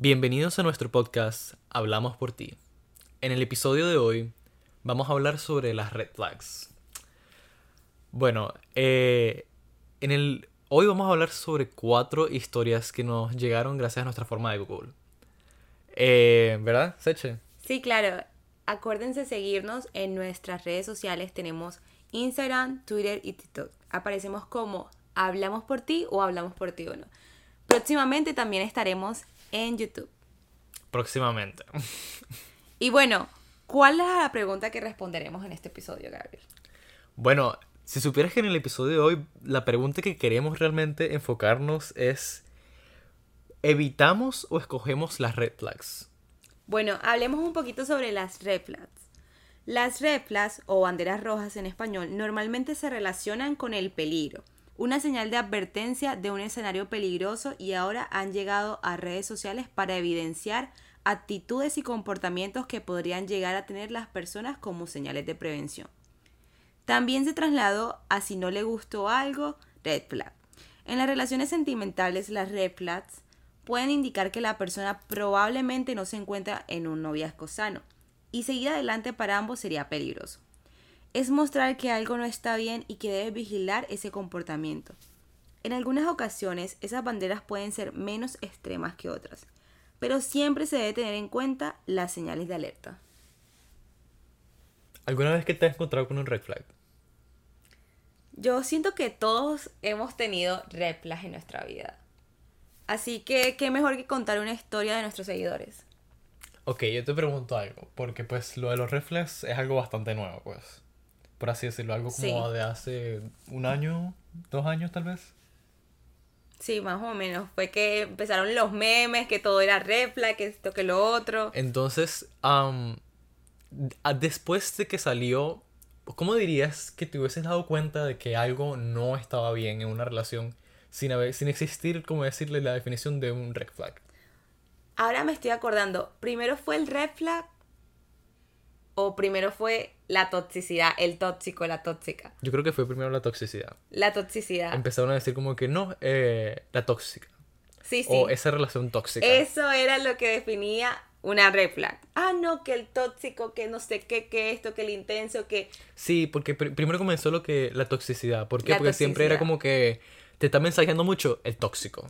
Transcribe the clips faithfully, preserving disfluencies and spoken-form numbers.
Bienvenidos a nuestro podcast Hablamos por ti. En el episodio de hoy vamos a hablar sobre las red flags. Bueno, eh, en el, hoy vamos a hablar sobre cuatro historias que nos llegaron gracias a nuestra forma de Google. Eh, ¿Verdad, Seche? Sí, claro. Acuérdense seguirnos en nuestras redes sociales. Tenemos Instagram, Twitter y TikTok. Aparecemos como Hablamos por ti o Hablamos por ti uno. Próximamente también estaremos en YouTube. Próximamente. Y bueno, ¿cuál es la pregunta que responderemos en este episodio, Gabriel? Bueno, si supieras que en el episodio de hoy la pregunta que queremos realmente enfocarnos es: ¿evitamos o escogemos las red flags? Bueno, hablemos un poquito sobre las red flags. Las red flags, o banderas rojas en español, normalmente se relacionan con el peligro, una señal de advertencia de un escenario peligroso, y ahora han llegado a redes sociales para evidenciar actitudes y comportamientos que podrían llegar a tener las personas como señales de prevención. También se trasladó a si no le gustó algo, red flag. En las relaciones sentimentales, las red flags pueden indicar que la persona probablemente no se encuentra en un noviazgo sano, y seguir adelante para ambos sería peligroso. Es mostrar que algo no está bien y que debes vigilar ese comportamiento. En algunas ocasiones, esas banderas pueden ser menos extremas que otras, pero siempre se debe tener en cuenta las señales de alerta. ¿Alguna vez que te has encontrado con un red flag? Yo siento que todos hemos tenido red flags en nuestra vida. Así que, ¿qué mejor que contar una historia de nuestros seguidores? Ok, yo te pregunto algo, porque pues lo de los red flags es algo bastante nuevo, pues. Por así decirlo, algo como Sí. de hace un año, dos años tal vez. Sí, más o menos. Fue que empezaron los memes, que todo era red flag, que esto, que lo otro. Entonces, am, a- después de que salió, ¿cómo dirías que te hubieses dado cuenta de que algo no estaba bien en una relación sin haber, sin existir, como decirle, la definición de un red flag? Ahora me estoy acordando, ¿primero fue el red flag o primero fue la toxicidad, el tóxico, la tóxica? Yo creo que fue primero la toxicidad. La toxicidad. Empezaron a decir como que no, eh, la tóxica. Sí, sí. O esa relación tóxica. Eso era lo que definía una red flag. Ah, no, que el tóxico, que no sé qué, que esto, que el intenso, que... Sí, porque pr- primero comenzó lo que la toxicidad. ¿Por qué? La Porque siempre era toxicidad. como que te está mensajeando mucho el tóxico.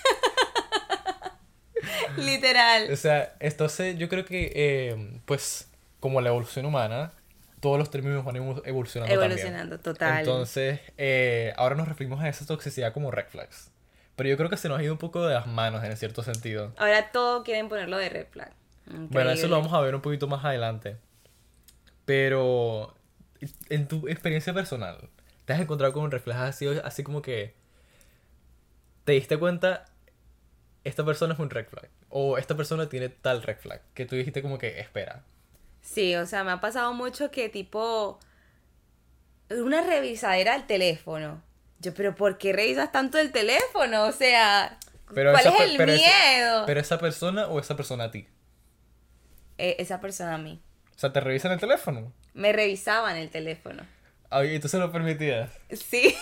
Literal. O sea, entonces yo creo que, eh, pues, como la evolución humana, todos los términos van evo- evolucionando Evolucionando, también. total. Entonces, eh, ahora nos referimos a esa toxicidad como red flags. Pero yo creo que se nos ha ido un poco de las manos en cierto sentido. Ahora todo quieren ponerlo de red flag. Bueno, eso lo Increíble. vamos a ver un poquito más adelante. Pero, en tu experiencia personal, ¿te has encontrado con un red flag así, así como que te diste cuenta, esta persona es un red flag? O esta persona tiene tal red flag, que tú dijiste como que, espera. Sí, o sea, me ha pasado mucho que tipo... Una revisadera del teléfono. Yo, pero ¿por qué revisas tanto el teléfono? O sea, Pero ¿cuál esa es pe- el pero ese- miedo? ¿Pero esa persona o esa persona a ti? Eh, esa persona a mí. O sea, ¿te revisan el teléfono? Me revisaban el teléfono. Ay, ¿y tú se lo permitías? Sí.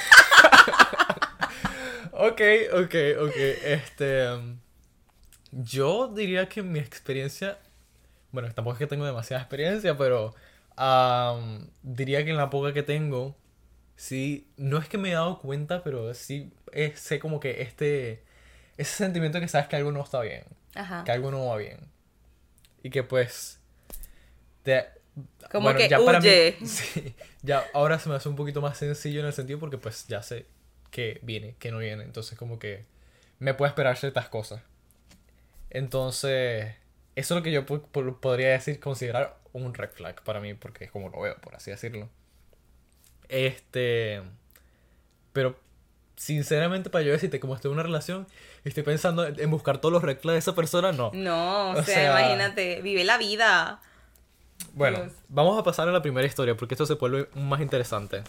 Ok, ok, ok. Este... um, yo diría que mi experiencia... Bueno, tampoco es que tengo demasiada experiencia, pero... um, diría que en la poca que tengo... Sí, no es que me he dado cuenta, pero sí eh, sé como que este... Ese sentimiento que sabes que algo no está bien. Ajá. Que algo no va bien. Y que pues... Te, Como bueno, que ya para mí, huye. sí, ya ahora se me hace un poquito más sencillo en el sentido porque pues ya sé que viene, que no viene. Entonces como que me puedo esperar ciertas cosas. Entonces, eso es lo que yo po- po- podría decir, considerar un red flag para mí, porque es como lo veo, por así decirlo. Este... Pero, sinceramente, para yo decirte, como estoy en una relación, estoy pensando en buscar todos los red flags de esa persona, no. No, o, O sea, sea- imagínate, vive la vida. Bueno, Dios. vamos a pasar a la primera historia porque esto se vuelve más interesante.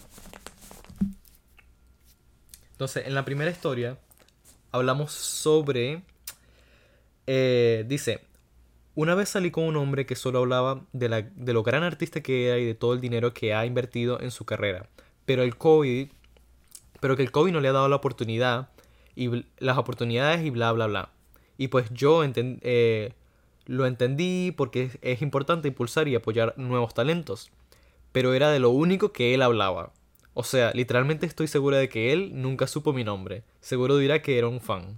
Entonces, en la primera historia hablamos sobre... eh, dice, una vez salí con un hombre que solo hablaba de, la, de lo gran artista que era y de todo el dinero que ha invertido en su carrera. Pero el COVID... Pero que el COVID no le ha dado la oportunidad y bl- las oportunidades y bla bla bla. Y pues yo enten- eh, lo entendí porque es, es importante impulsar y apoyar nuevos talentos. Pero era de lo único que él hablaba. O sea, literalmente estoy segura de que él nunca supo mi nombre. Seguro dirá que era un fan.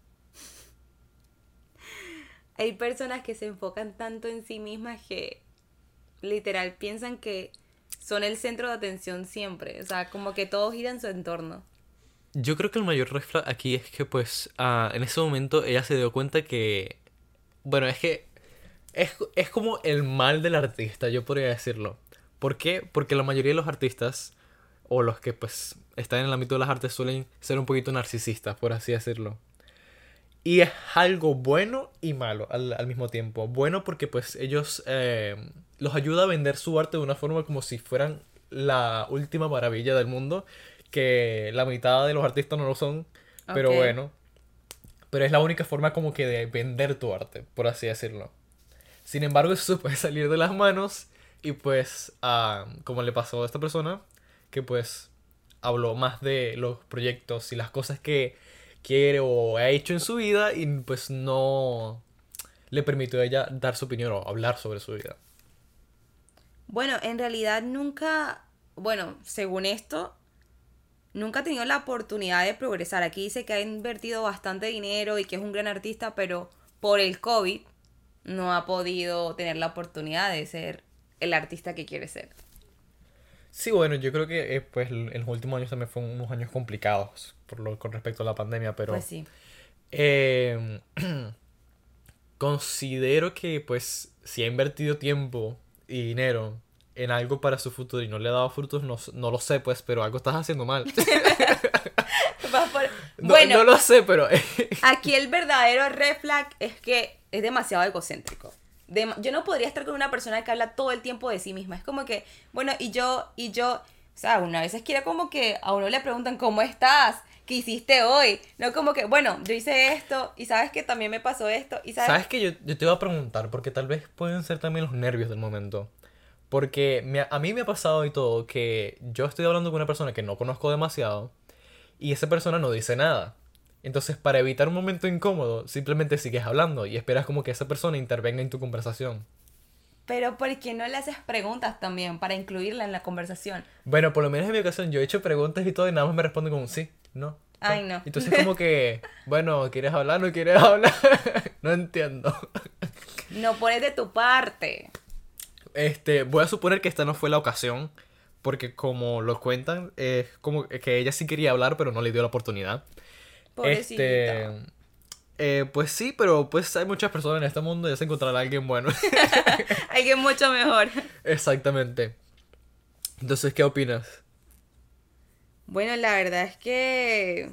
Hay personas que se enfocan tanto en sí mismas que literal piensan que son el centro de atención siempre. O sea, como que todo gira en su entorno. Yo creo que el mayor red flag aquí es que pues ah, en ese momento ella se dio cuenta que... Bueno, es que es, es como el mal del artista, yo podría decirlo. ¿Por qué? Porque la mayoría de los artistas, o los que pues están en el ámbito de las artes, suelen ser un poquito narcisistas, por así decirlo. Y es algo bueno y malo al, al mismo tiempo. Bueno porque pues ellos eh, los ayuda a vender su arte de una forma como si fueran la última maravilla del mundo. Que la mitad de los artistas no lo son. Pero Ok. bueno. Pero es la única forma como que de vender tu arte, por así decirlo. Sin embargo, eso se puede salir de las manos. Y pues, ah, como le pasó a esta persona, que pues habló más de los proyectos y las cosas que quiere o ha hecho en su vida y pues no le permitió a ella dar su opinión o hablar sobre su vida. Bueno, en realidad nunca, bueno, según esto, nunca ha tenido la oportunidad de progresar. Aquí dice que ha invertido bastante dinero y que es un gran artista, pero por el COVID no ha podido tener la oportunidad de ser el artista que quiere ser. Sí, bueno, yo creo que eh, pues en los últimos años también fueron unos años complicados por lo, con respecto a la pandemia, pero Pues sí. eh, considero que pues si ha invertido tiempo y dinero en algo para su futuro y no le ha dado frutos, no, no lo sé pues, pero algo estás haciendo mal. Vas por- No, Bueno, no lo sé, pero aquí el verdadero red flag es que es demasiado egocéntrico. Dem- yo no podría estar con una persona que habla todo el tiempo de sí misma. Es como que, bueno, y yo, y yo, o sea, una vez quiere como que a uno le preguntan, ¿cómo estás? ¿Qué hiciste hoy? No como que, bueno, yo hice esto, y sabes que también me pasó esto, y sabes... ¿Sabes qué? Yo, yo te iba a preguntar, porque tal vez pueden ser también los nervios del momento. Porque me ha- a mí me ha pasado y todo que yo estoy hablando con una persona que no conozco demasiado y esa persona no dice nada. Entonces, para evitar un momento incómodo, simplemente sigues hablando y esperas como que esa persona intervenga en tu conversación. Pero ¿por qué no le haces preguntas también para incluirla en la conversación? Bueno, por lo menos en mi ocasión yo he hecho preguntas y todo y nada más me responden como sí, no. Ay, no. Entonces como que, bueno, ¿quieres hablar? ¿No quieres hablar? No entiendo. No pones de tu parte. Este, voy a suponer que esta no fue la ocasión, porque como lo cuentan, es como que ella sí quería hablar, pero no le dio la oportunidad. Pobrecita. Este, eh, pues sí, pero pues hay muchas personas en este mundo y ya se encontrará alguien bueno. Alguien mucho mejor. Exactamente. Entonces, ¿qué opinas? Bueno, la verdad es que...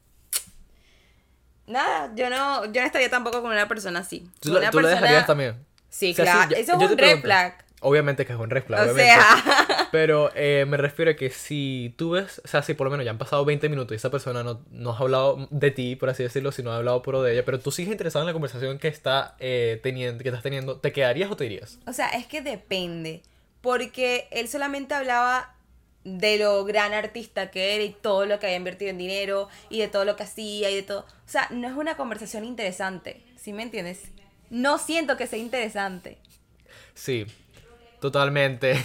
Nada, yo no, yo no estaría tampoco con una persona así. ¿Tú, Con la, una tú la persona- dejarías también? Sí, O sea, claro. sí, yo- Eso es yo te un red pregunto. flag. Obviamente que es un red flag, O obviamente. sea, Pero eh, me refiero a que si tú ves, o sea, si por lo menos ya han pasado veinte minutos y esa persona no, no ha hablado de ti, por así decirlo, sino ha hablado por de ella, pero tú sigues interesado en la conversación que está eh, teniendo, que estás teniendo, ¿te quedarías o te irías? o sea, es que depende. Porque él solamente hablaba de lo gran artista que era y todo lo que había invertido en dinero y de todo lo que hacía y de todo. O sea, no es una conversación interesante. ¿Sí me entiendes? No siento que sea interesante. Sí, totalmente.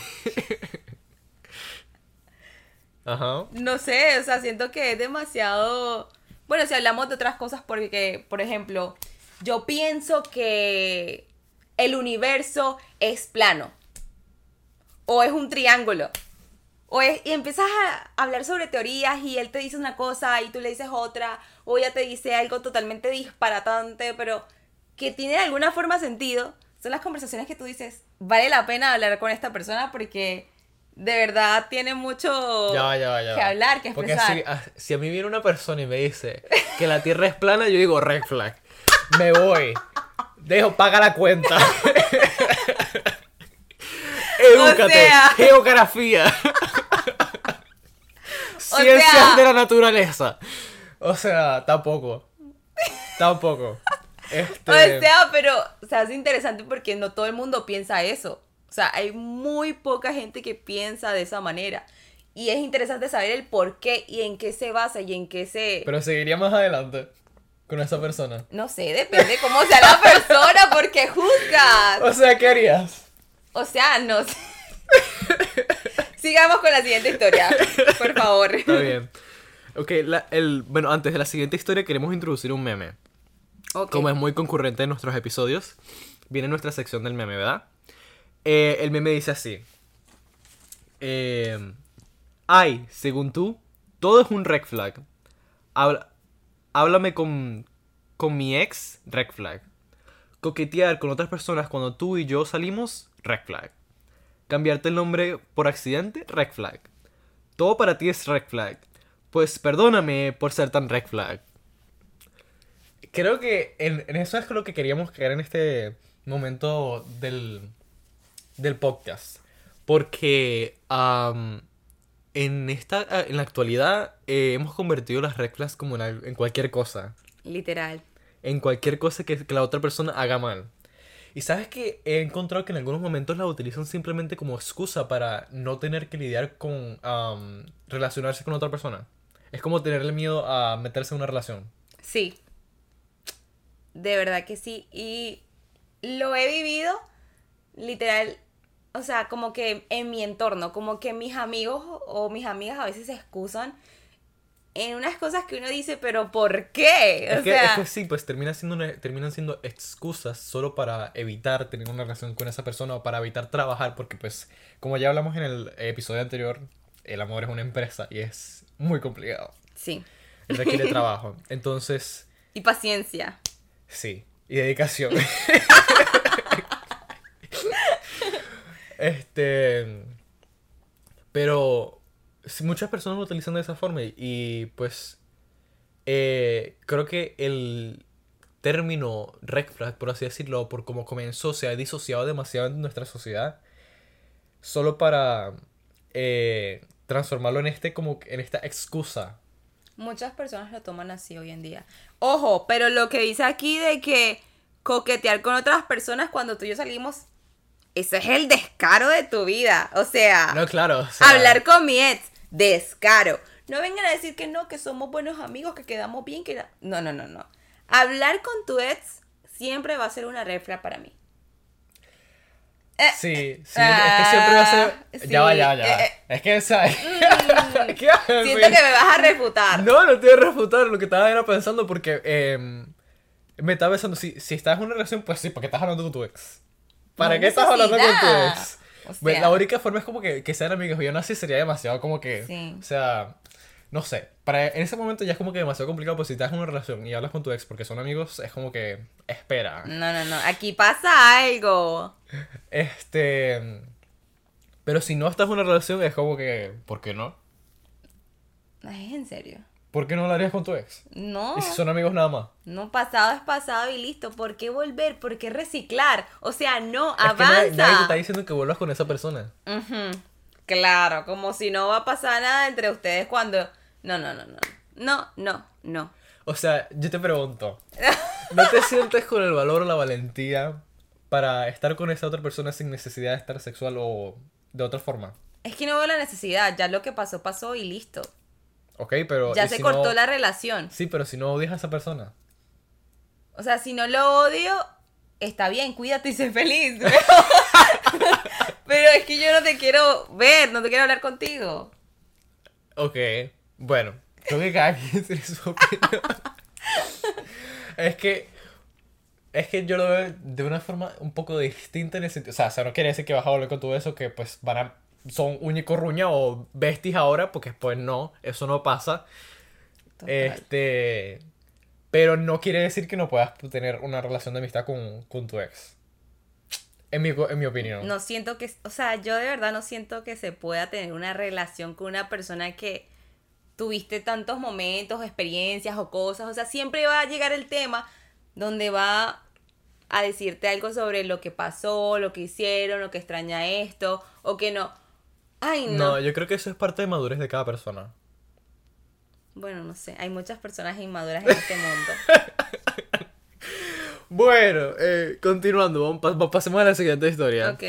Ajá. No sé, o sea, siento que es demasiado... Bueno, si hablamos de otras cosas, porque, por ejemplo, yo pienso que el universo es plano. O es un triángulo. O es, y empiezas a hablar sobre teorías y él te dice una cosa y tú le dices otra. O ella te dice algo totalmente disparatante, pero que tiene de alguna forma sentido. Son las conversaciones que tú dices, vale la pena hablar con esta persona porque de verdad tiene mucho Ya va, ya va, ya que va. hablar, que Porque expresar. si, a- si a mí viene una persona y me dice que la Tierra es plana, yo digo red flag. Me voy. Dejo, paga la cuenta. Edúcate. sea- Geografía. Ciencias sea- de la naturaleza. O sea, tampoco. Tampoco. Este... O sea, pero o sea, es interesante porque no todo el mundo piensa eso. O sea, hay muy poca gente que piensa de esa manera. Y es interesante saber el por qué y en qué se basa y en qué se... Pero seguiría más adelante. con esa persona? No sé, depende cómo sea la persona, porque juzgas. O sea, ¿qué harías? O sea, no sé. Sigamos con la siguiente historia, por favor. Está bien. Ok, la, el, bueno, antes de la siguiente historia queremos introducir un meme. Ok. Como es muy concurrente en nuestros episodios, viene nuestra sección del meme, ¿verdad? Eh, el meme dice así. Eh, Ay, según tú, todo es un red flag. Habla- háblame con, con mi ex, red flag. Coquetear con otras personas cuando tú y yo salimos, red flag. Cambiarte el nombre por accidente, red flag. Todo para ti es red flag. Pues perdóname por ser tan red flag. Creo que en, en eso es lo que queríamos caer en este momento del, del podcast. Porque am, en esta en la actualidad eh, hemos convertido las red flags como en, al- en cualquier cosa. Literal. En cualquier cosa que, que la otra persona haga mal. Y sabes que he encontrado que en algunos momentos la utilizan simplemente como excusa para no tener que lidiar con am, relacionarse con otra persona. Es como tenerle miedo a meterse en una relación. Sí. De verdad que sí. Y lo he vivido literal, o sea, como que en mi entorno, como que mis amigos o mis amigas a veces se excusan en unas cosas que uno dice, pero ¿por qué? O Es que, sea, es que sí, pues termina siendo una- terminan siendo excusas solo para evitar tener una relación con esa persona o para evitar trabajar, porque pues, como ya hablamos en el episodio anterior, el amor es una empresa y es muy complicado. sí. Requiere trabajo. Entonces, Y paciencia. sí. Y dedicación. Este... Pero sí, muchas personas lo utilizan de esa forma y, y, pues eh, creo que el término red flag, por así decirlo, por cómo comenzó, se ha disociado demasiado en nuestra sociedad solo para eh, transformarlo en este como en esta excusa. Muchas personas lo toman así hoy en día. Ojo, pero lo que dice aquí de que coquetear con otras personas cuando tú y yo salimos, eso es el descaro de tu vida. O sea, No, claro. O sea, hablar con mi ex, descaro. No vengan a decir que no, que somos buenos amigos, que quedamos bien, que... la- No, no, no, no. Hablar con tu ex siempre va a ser una red flag para mí. Eh, Sí, sí, es que siempre va a ser... ah, Ya va, sí, ya va, ya va. eh, eh. Es que, ¿sabes? Mm, ¿Qué haces? Siento que me vas a refutar. No, no te voy a refutar lo que estaba era pensando porque eh, me estaba pensando, si, si estás en una relación, pues sí, ¿para qué estás hablando con tu ex? ¿Para No hay qué estás hablando con tu necesidad. ex? O Bueno, sea. la única forma es como que, que sean amigos. Y aún así sería demasiado como que... Sí. O sea, no sé. Para, en ese momento ya es como que demasiado complicado, pues si estás en una relación y hablas con tu ex porque son amigos, es como que... Espera. No, no, no. Aquí pasa algo. Este... Pero si no estás en una relación, es como que... ¿Por qué no? No, es en serio. ¿Por qué no lo harías con tu ex? No. Y si son amigos nada más. No, pasado es pasado y listo. ¿Por qué volver? ¿Por qué reciclar? O sea, no, Es que nadie, nadie te avanza. está diciendo que vuelvas con esa persona. Ujú. Claro, como si no va a pasar nada entre ustedes cuando... No, no, no, no. No, no, no. O sea, yo te pregunto, ¿no te sientes con el valor o la valentía para estar con esa otra persona sin necesidad de estar sexual o de otra forma? Es que no veo la necesidad. Ya lo que pasó, pasó y listo. Ok, pero... Ya ¿y se si cortó no- la relación. Sí, pero si no odias a esa persona. O sea, si no lo odio, está bien, cuídate y sé feliz. Pero, pero es que yo no te quiero ver, no te quiero hablar contigo. Ok, bueno, creo que cada quien tiene su opinión. Es que... Es que yo lo veo de una forma un poco distinta en el sentido... O sea, o sea, no quiere decir que vas a volver con todo eso, que pues van a... Son uña y corruña o besties ahora, porque pues no, eso no pasa. Total. Este... Pero no quiere decir que no puedas tener una relación de amistad con, con tu ex. En mi, en mi opinión. No siento que, o sea, yo de verdad no siento que se pueda tener una relación con una persona que tuviste tantos momentos, experiencias o cosas. O sea, siempre va a llegar el tema donde va a decirte algo sobre lo que pasó, lo que hicieron, lo que extraña esto, o que no. Ay, no. No, yo creo que eso es parte de madurez de cada persona. Bueno, no sé, hay muchas personas inmaduras en este mundo. Bueno, eh, continuando, vamos, pa- pasemos a la siguiente historia. Ok.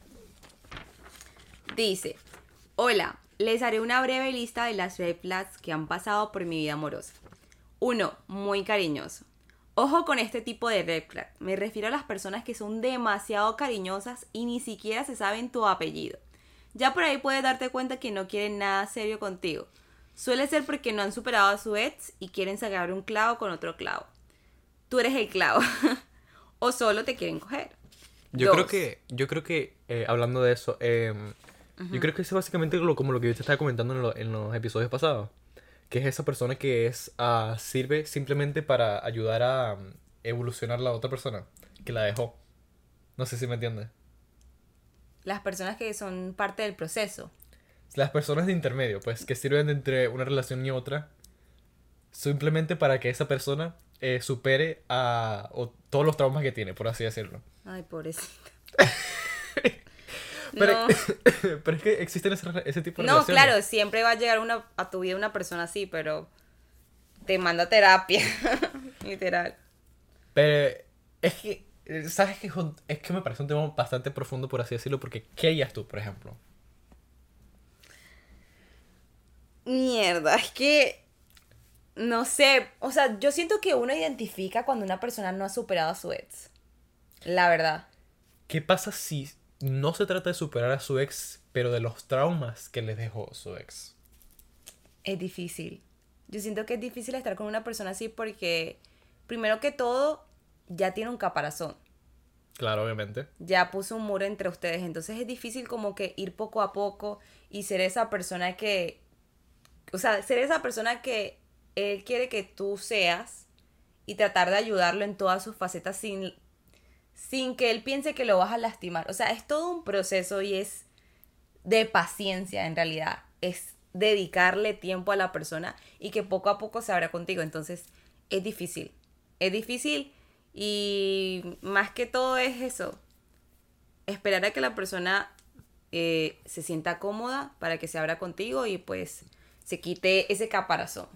Dice, hola, les haré una breve lista de las red flags que han pasado por mi vida amorosa. Uno, muy cariñoso. Ojo con este tipo de red flag. Me refiero a las personas que son demasiado cariñosas y ni siquiera se saben tu apellido. Ya por ahí puedes darte cuenta que no quieren nada serio contigo. Suele ser porque no han superado a su ex y quieren sacar un clavo con otro clavo. Tú eres el clavo. O solo te quieren coger. Yo Dos. creo que, yo creo que eh, hablando de eso, eh, uh-huh. yo creo que eso es básicamente lo, como lo que yo te estaba comentando en, lo, en los episodios pasados. Que es esa persona que es uh, sirve simplemente para ayudar a um, evolucionar la otra persona que la dejó. No sé si me entiendes. Las personas que son parte del proceso. Las personas de intermedio, pues, que sirven entre una relación y otra, simplemente para que esa persona eh, supere a o, todos los traumas que tiene, por así decirlo. Ay, pobrecita. pero, no. pero es que existen ese, ese tipo de no, relaciones. No, claro, siempre va a llegar una, a tu vida una persona así, pero te manda terapia, literal. Pero es que, ¿sabes qué? Es que me parece un tema bastante profundo, por así decirlo, porque ¿qué harías tú, por ejemplo? Mierda, es que no sé, o sea, yo siento que uno identifica cuando una persona no ha superado a su ex. La verdad. ¿Qué pasa si no se trata de superar a su ex, pero de los traumas que le dejó su ex? Es difícil. Yo siento que es difícil estar con una persona así porque, primero que todo, ya tiene un caparazón. Claro, obviamente. Ya puso un muro entre ustedes. Entonces es difícil como que ir poco a poco y ser esa persona que... O sea, ser esa persona que él quiere que tú seas y tratar de ayudarlo en todas sus facetas sin, sin que él piense que lo vas a lastimar. O sea, es todo un proceso y es de paciencia en realidad. Es dedicarle tiempo a la persona y que poco a poco se abra contigo. Entonces, es difícil. Es difícil y más que todo es eso. Esperar a que la persona eh, se sienta cómoda para que se abra contigo y pues se quite ese caparazón.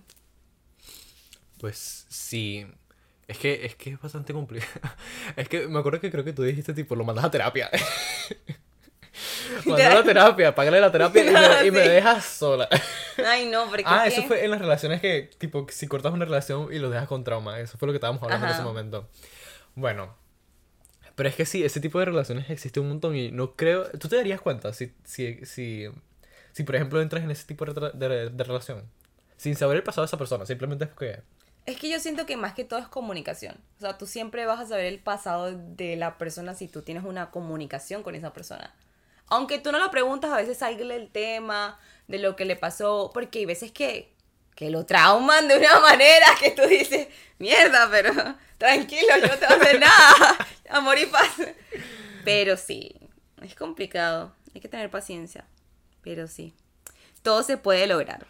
Pues sí. Es que es, que es bastante complicado. Es que me acuerdo que creo que tú dijiste, tipo, lo mandas a terapia. Mandas a terapia, págale la terapia y, me, y me dejas sola. Ay, no, porque Ah, es que... eso fue en las relaciones que, tipo, si cortas una relación y lo dejas con trauma. Eso fue lo que estábamos hablando Ajá. en ese momento. Bueno. Pero es que sí, ese tipo de relaciones existe un montón y no creo... ¿Tú te darías cuenta si, si, si, si por ejemplo, entras en ese tipo de, de, de relación? Sin saber el pasado de esa persona, simplemente es porque... Es que yo siento que más que todo es comunicación. O sea, tú siempre vas a saber el pasado de la persona si tú tienes una comunicación con esa persona. Aunque tú no lo preguntas, a veces sale el tema de lo que le pasó, porque hay veces que, que lo trauman de una manera que tú dices, mierda, pero tranquilo, yo no te voy a hacer nada, amor y paz. Pero sí, es complicado, hay que tener paciencia, pero sí, todo se puede lograr.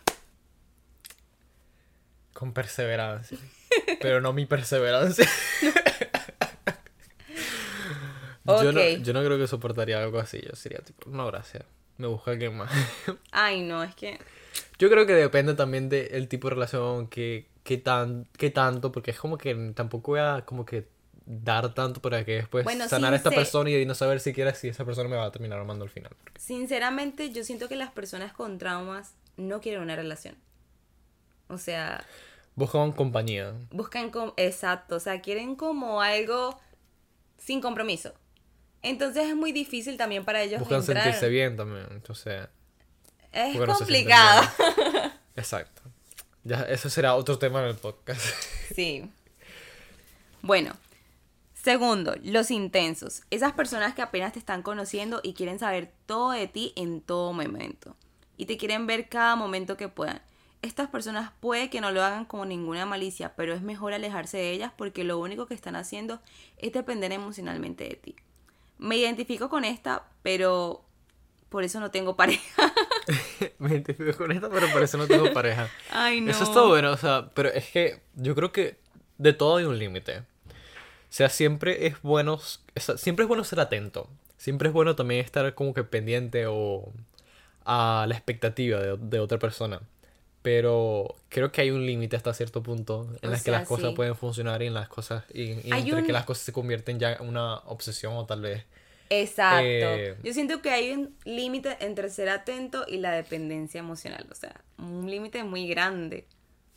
Con perseverancia. Pero no mi perseverancia. Okay. Yo, no, yo no creo que soportaría algo así. Yo sería tipo, no, gracias. Me busca alguien más. Ay, no, es que... Yo creo que depende también del tipo de relación, que, que, tan, que tanto, porque es como que tampoco voy a como que dar tanto para que después bueno, sanar a esta sincer- persona y no saber siquiera si esa persona me va a terminar amando al final. Sinceramente, yo siento que las personas con traumas no quieren una relación. O sea... Buscan compañía. Buscan como... Exacto, o sea, quieren como algo sin compromiso. Entonces es muy difícil también para ellos Buscan entrar... sentirse bien también, entonces... Es porque no se sienten complicado. bien. Exacto. Ya, eso será otro tema en el podcast. Sí. Bueno, segundo, los intensos. Esas personas que apenas te están conociendo y quieren saber todo de ti en todo momento. Y te quieren ver cada momento que puedan. Estas personas puede que no lo hagan con ninguna malicia, pero es mejor alejarse de ellas porque lo único que están haciendo es depender emocionalmente de ti. Me identifico con esta, pero por eso no tengo pareja. Me identifico con esta, pero por eso no tengo pareja. Ay, no. Eso está bueno, o sea, pero es que yo creo que de todo hay un límite. O sea, siempre es bueno, o sea, siempre es bueno ser atento. Siempre es bueno también estar como que pendiente o a la expectativa de, de otra persona. Pero creo que hay un límite hasta cierto punto en O las que sea, las cosas sí. pueden funcionar y en las cosas y, y Hay entre un- que las cosas se convierten ya en una obsesión o tal vez. Exacto. Eh, Yo siento que hay un límite entre ser atento y la dependencia emocional. O sea, un límite muy grande.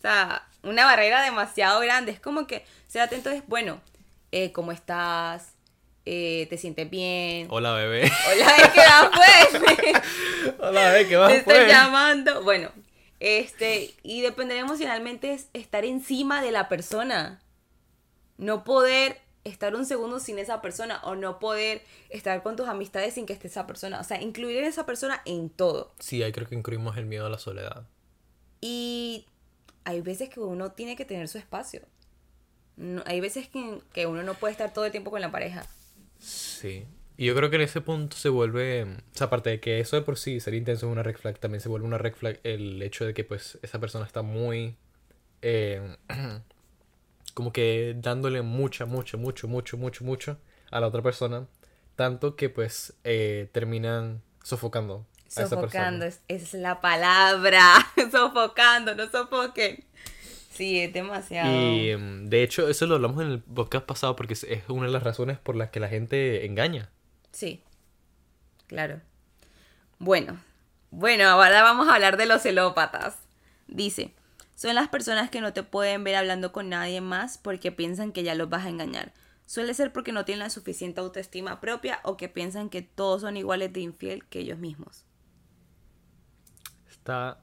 O sea, una barrera demasiado grande. Es como que ser atento es, bueno, eh, ¿cómo estás? Eh, ¿te sientes bien? Hola, bebé. Hola, ¿qué más pues? Hola, bebé, ¿qué más Te estoy pues? llamando. Bueno, este, y depender emocionalmente es estar encima de la persona. No poder estar un segundo sin esa persona o no poder estar con tus amistades sin que esté esa persona. O sea, incluir a esa persona en todo. Sí, ahí creo que incluimos el miedo a la soledad. Y hay veces que uno tiene que tener su espacio. No, hay veces que, que uno no puede estar todo el tiempo con la pareja. Sí. Y yo creo que en ese punto se vuelve... O sea, aparte de que eso de por sí ser intenso es una red flag, también se vuelve una red flag el hecho de que pues esa persona está muy... eh, como que dándole mucha, mucho, mucho, mucho, mucho, mucho a la otra persona. Tanto que pues eh, terminan sofocando a esa Sofocando, persona. es, es la palabra. Sofocando, no sofoquen. Sí, es demasiado. Y mm, de hecho eso lo hablamos en el podcast pasado porque es es una de las razones por las que la gente engaña. Sí, claro. Bueno, bueno, ahora vamos a hablar de los celópatas. Dice, son las personas que no te pueden ver hablando con nadie más porque piensan que ya los vas a engañar. Suele ser porque no tienen la suficiente autoestima propia o que piensan que todos son iguales de infiel que ellos mismos. Está...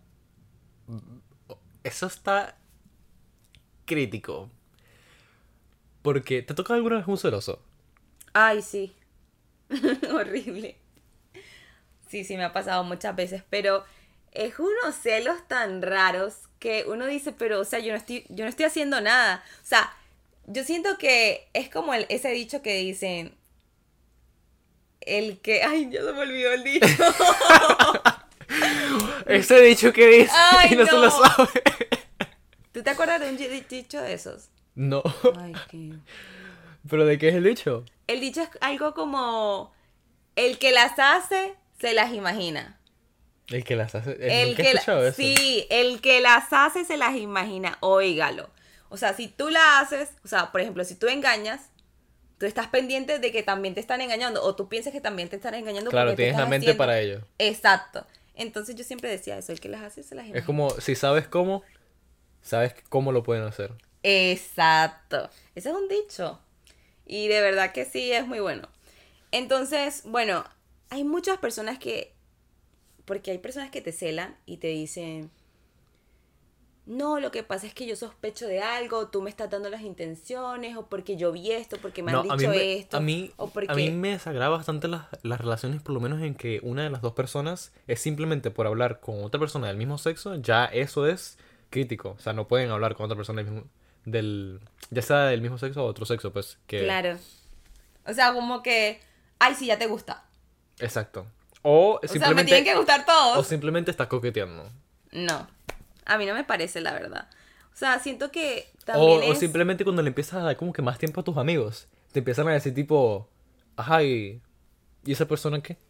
Eso está crítico. Porque ¿te toca alguna vez un celoso? Ay, sí. Horrible. Sí, sí, me ha pasado muchas veces, pero es unos celos tan raros que uno dice, pero, o sea, yo no estoy, yo no estoy haciendo nada. O sea, yo siento que es como el, ese dicho que dicen, el que, ay, ya se me olvidó el dicho. Ese dicho que dice Ay, y no, se lo no. sabe. ¿Tú te acuerdas de un di- dicho de esos? No. Ay, qué... ¿Pero de qué es el dicho? El dicho es algo como, el que las hace, se las imagina. El que las hace... El Nunca he que la- escuchado eso. sí, el que las hace se las imagina, óigalo. O sea, si tú la haces, o sea, por ejemplo, si tú engañas, tú estás pendiente de que también te están engañando o tú piensas que también te están engañando Claro, porque tú tienes la estás mente haciendo- para ello. Exacto. Entonces yo siempre decía eso, el que las hace se las imagina. Es como, si sabes cómo, sabes cómo lo pueden hacer. Exacto. Ese es un dicho. Y de verdad que sí, es muy bueno. Entonces, bueno, hay muchas personas que... Porque hay personas que te celan y te dicen... No, lo que pasa es que yo sospecho de algo, tú me estás dando las intenciones, o porque yo vi esto, porque me han No, a mí dicho me, esto, a mí, o porque... a mí me desagrada bastante las, las relaciones, por lo menos en que una de las dos personas es simplemente por hablar con otra persona del mismo sexo, ya eso es crítico. O sea, no pueden hablar con otra persona del mismo, del, ya sea del mismo sexo o otro sexo, pues que... Claro. O sea, como que... Ay, sí, ya te gusta. Exacto. O O sea, me simplemente, tienen que gustar o todos. simplemente estás coqueteando. No. A mí no me parece, la verdad. O sea, siento que O, también o es... simplemente cuando le empiezas a dar como que más tiempo a tus amigos, te empiezan a decir tipo, ajá, ¿y, ¿y esa persona qué?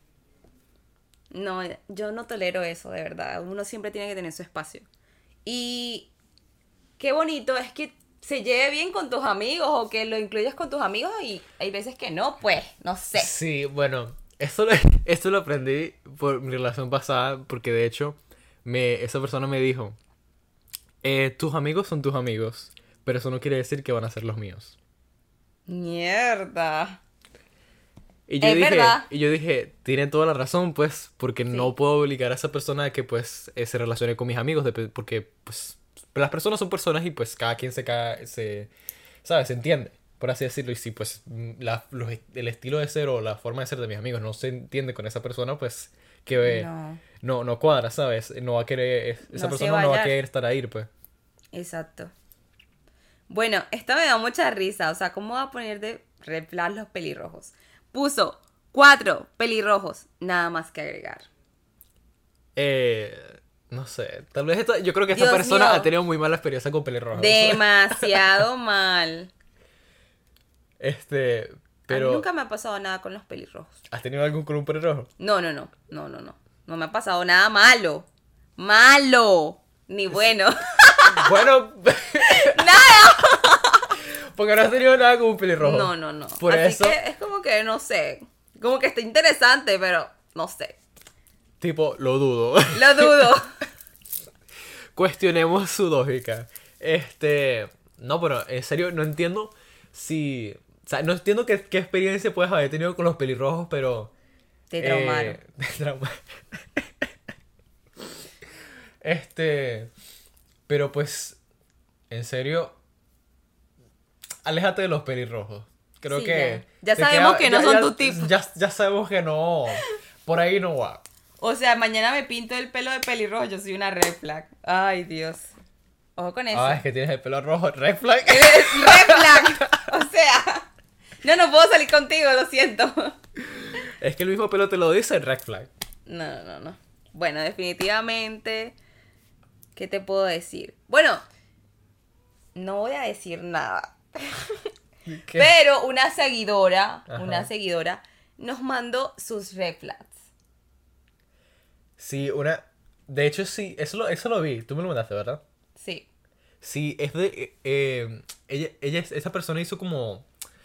No, yo no tolero eso, de verdad. Uno siempre tiene que tener su espacio. Y qué bonito es que se lleve bien con tus amigos o que lo incluyas con tus amigos y hay veces que no, pues, no sé. Sí, bueno, esto lo, esto lo aprendí por mi relación pasada, porque de hecho, me, esa persona me dijo, eh, tus amigos son tus amigos, pero eso no quiere decir que van a ser los míos. Mierda. Y yo Es dije, verdad. y yo dije, tiene toda la razón, pues, porque Sí. no puedo obligar a esa persona a que, pues, eh, se relacione con mis amigos, dep- porque, pues, las personas son personas y, pues, cada quien se, ca- se ¿sabes? Se entiende, por así decirlo. Y si, pues, mm, la- los- el estilo de ser o la forma de ser de mis amigos no se entiende con esa persona, pues, que No. no, no cuadra, ¿sabes? No va a querer, es- esa No se persona va a no va a hallar. querer estar ahí, pues. Exacto. Bueno, esto me da mucha risa. O sea, ¿cómo va a poner de red flag los pelirrojos? Puso cuatro pelirrojos. Nada más que agregar. Eh, no sé, tal vez esta, yo creo que esta Dios persona mío. ha tenido muy mala experiencia con pelirrojos. Demasiado mal. Este, A mí pero nunca me ha pasado nada con los pelirrojos. ¿has tenido algún con un pelirrojo? No, no, no. No, no, no. No me ha pasado nada malo. Malo. Ni bueno. Bueno, Nada. porque no has tenido nada con un pelirrojo. No, no, no. Por Así eso, que es como que, no sé. Como que está interesante, pero no sé. tipo, lo dudo. Lo dudo. Cuestionemos su lógica. Este, no, pero en serio, no entiendo si... O sea, no entiendo qué, qué experiencia puedes haber tenido con los pelirrojos, pero... Te traumaron. Eh, te trauma- Este, pero pues, en serio, aléjate de los pelirrojos. Creo Sí, que... ya. Ya te sabemos que no son tu tipo. Ya, ya sabemos que no. Por ahí no va. O sea, mañana me pinto el pelo de pelirrojo, yo soy una red flag. Ay, Dios. Ojo con eso. Ah, es que tienes el pelo rojo. Red flag. Red flag. O sea, no, no puedo salir contigo, lo siento. Es que el mismo pelo te lo dice red flag. No, no, no, no. Bueno, definitivamente, ¿qué te puedo decir? Bueno, no voy a decir nada. ¿Qué? Pero una seguidora, Ajá. una seguidora, nos mandó sus red flags. Sí, una... De hecho, sí, eso lo, eso lo vi. Tú me lo mandaste, ¿verdad? Sí. Sí, es de... eh, eh, ella, ella, esa persona hizo como...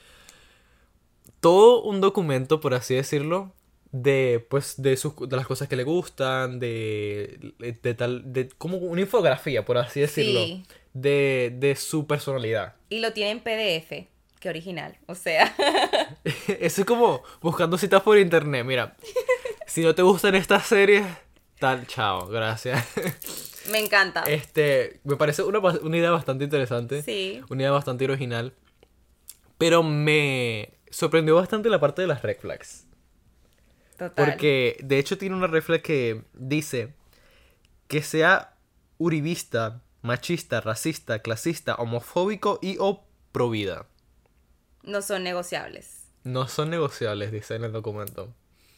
Todo un documento, por así decirlo, de, pues, de, sus, de las cosas que le gustan, de, de tal... De, como una infografía, por así decirlo. Sí. De, de su personalidad. Y lo tiene en P D F. Qué original. O sea, Eso es como buscando citas por internet. Mira, si no te gustan estas series, tal, chao, gracias. me encanta. Este, me parece una, ba- una idea bastante interesante. Sí. Una idea bastante original. Pero me sorprendió bastante la parte de las red flags. Total. Porque de hecho tiene una red flag que dice que sea uribista, machista, racista, clasista, homofóbico y o provida. No son negociables. No son negociables, dice en el documento.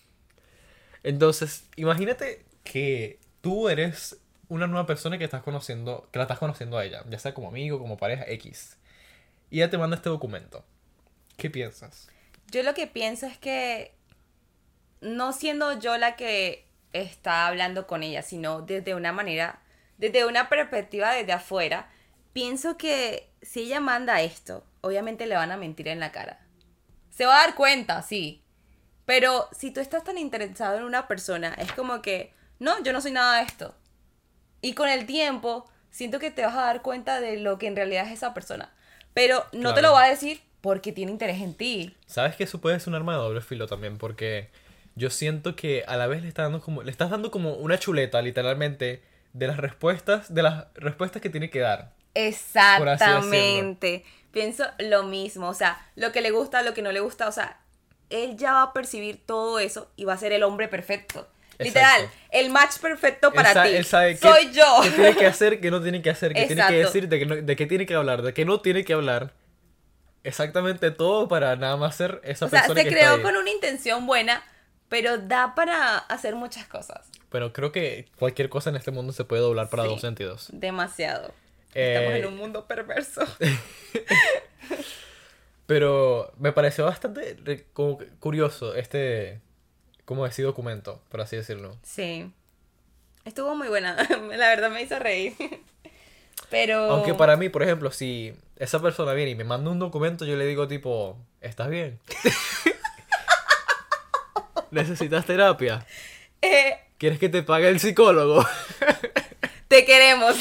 Entonces, imagínate que tú eres una nueva persona que estás conociendo, que la estás conociendo a ella, ya sea como amigo, como pareja, X. Y ella te manda este documento. ¿Qué piensas? Yo lo que pienso es que no siendo yo la que está hablando con ella, sino desde una manera, desde una perspectiva desde afuera, pienso que si ella manda esto, obviamente le van a mentir en la cara. Se va a dar cuenta, sí. Pero si tú estás tan interesado en una persona, es como que, no, yo no soy nada de esto. Y con el tiempo, siento que te vas a dar cuenta de lo que en realidad es esa persona. Pero no te Claro. lo va a decir porque tiene interés en ti. ¿Sabes que eso puede ser un arma de doble filo también? Porque yo siento que a la vez le, está dando como, le estás dando como una chuleta, literalmente, de las respuestas, de las respuestas que tiene que dar. Exactamente. Pienso lo mismo. O sea, lo que le gusta, lo que no le gusta. O sea, él ya va a percibir todo eso y va a ser el hombre perfecto. Literal, Exacto. el match perfecto para él, sa- ti. él sabe Soy qué, yo. qué tiene que hacer, qué no tiene que hacer, qué tiene que Exacto. decir, de qué, no- de qué tiene que hablar, de qué no tiene que hablar. Exactamente todo para nada más ser esa O sea, persona se que está creó ahí. con una intención buena, pero da para hacer muchas cosas. Pero creo que cualquier cosa en este mundo se puede doblar para Sí. dos sentidos. Demasiado. Eh, Estamos en un mundo perverso. Pero me pareció bastante re- como que curioso este, como decir documento, por así decirlo. Sí. Estuvo muy buena. La verdad me hizo reír. Pero... Aunque para mí, por ejemplo, si esa persona viene y me manda un documento, yo le digo tipo, ¿estás bien? ¿Necesitas terapia? Eh, ¿Quieres que te pague el psicólogo? te queremos.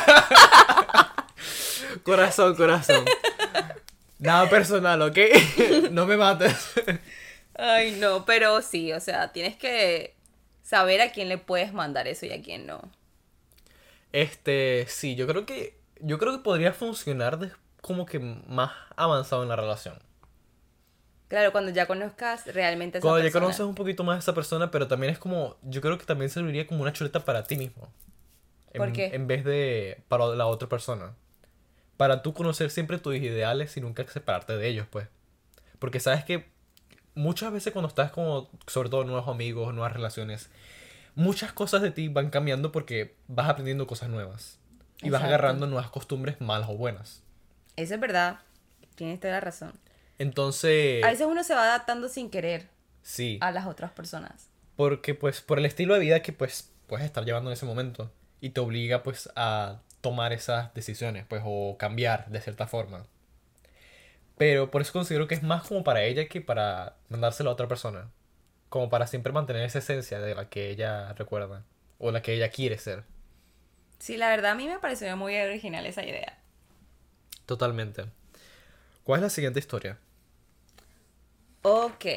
Corazón, corazón. Nada personal, ¿ok? No me mates. Ay, no, pero sí, o sea, tienes que saber a quién le puedes mandar eso y a quién no. Este, sí, yo creo que yo creo que podría funcionar de- como que más avanzado en la relación. Claro, cuando ya conozcas realmente a esa Cuando ya persona. conoces un poquito más a esa persona, pero también es como, yo creo que también serviría como una chuleta para ti mismo. En, ¿Por qué? En vez de para la otra persona. Para tú conocer siempre tus ideales y nunca separarte de ellos, pues. Porque sabes que muchas veces cuando estás como, sobre todo nuevos amigos, nuevas relaciones, muchas cosas de ti van cambiando porque vas aprendiendo cosas nuevas. Y vas Exacto. agarrando nuevas costumbres malas o buenas. Eso es verdad. Tienes toda la razón. Entonces, A veces uno se va adaptando sin querer sí. a las otras personas. Porque pues por el estilo de vida que pues puedes estar llevando en ese momento. Y te obliga pues a tomar esas decisiones, pues, o cambiar de cierta forma. Pero por eso considero que es más como para ella que para mandárselo a otra persona. Como para siempre mantener esa esencia de la que ella recuerda. O la que ella quiere ser. Sí, la verdad a mí me pareció muy original esa idea. Totalmente. ¿Cuál es la siguiente historia? Ok.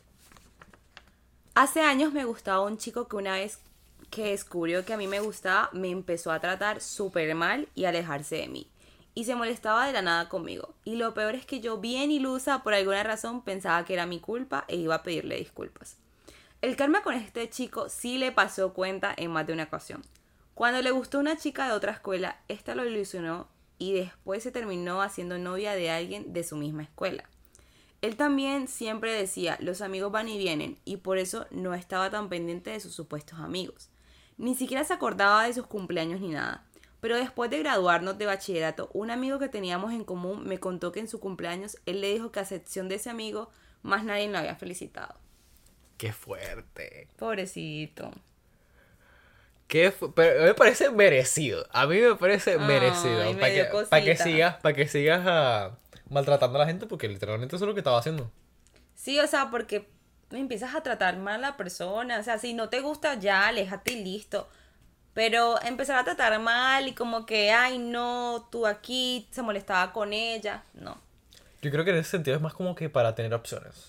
Hace años me gustaba un chico que una vez que descubrió que a mí me gustaba, me empezó a tratar súper mal y a alejarse de mí. Y se molestaba de la nada conmigo. Y lo peor es que yo, bien ilusa, por alguna razón pensaba que era mi culpa e iba a pedirle disculpas. El karma con este chico sí le pasó cuenta en más de una ocasión. Cuando le gustó una chica de otra escuela, esta lo ilusionó y después se terminó haciendo novia de alguien de su misma escuela. Él también siempre decía, los amigos van y vienen, y por eso no estaba tan pendiente de sus supuestos amigos. Ni siquiera se acordaba de sus cumpleaños ni nada. Pero después de graduarnos de bachillerato, un amigo que teníamos en común me contó que en su cumpleaños él le dijo que a excepción de ese amigo, más nadie lo había felicitado. ¡Qué fuerte! Pobrecito. ¿Qué fu- Pero me parece merecido. A mí me parece Ay, merecido. me Para dio que, cosita. pa' que sigas, para que sigas ah, maltratando a la gente, porque literalmente eso es lo que estaba haciendo. Sí, o sea, porque empiezas a tratar mal a la persona. O sea, si no te gusta, ya, aléjate y listo. Pero empezar a tratar mal y como que, ay, no, tú aquí, se molestaba con ella. No. Yo creo que en ese sentido es más como que para tener opciones.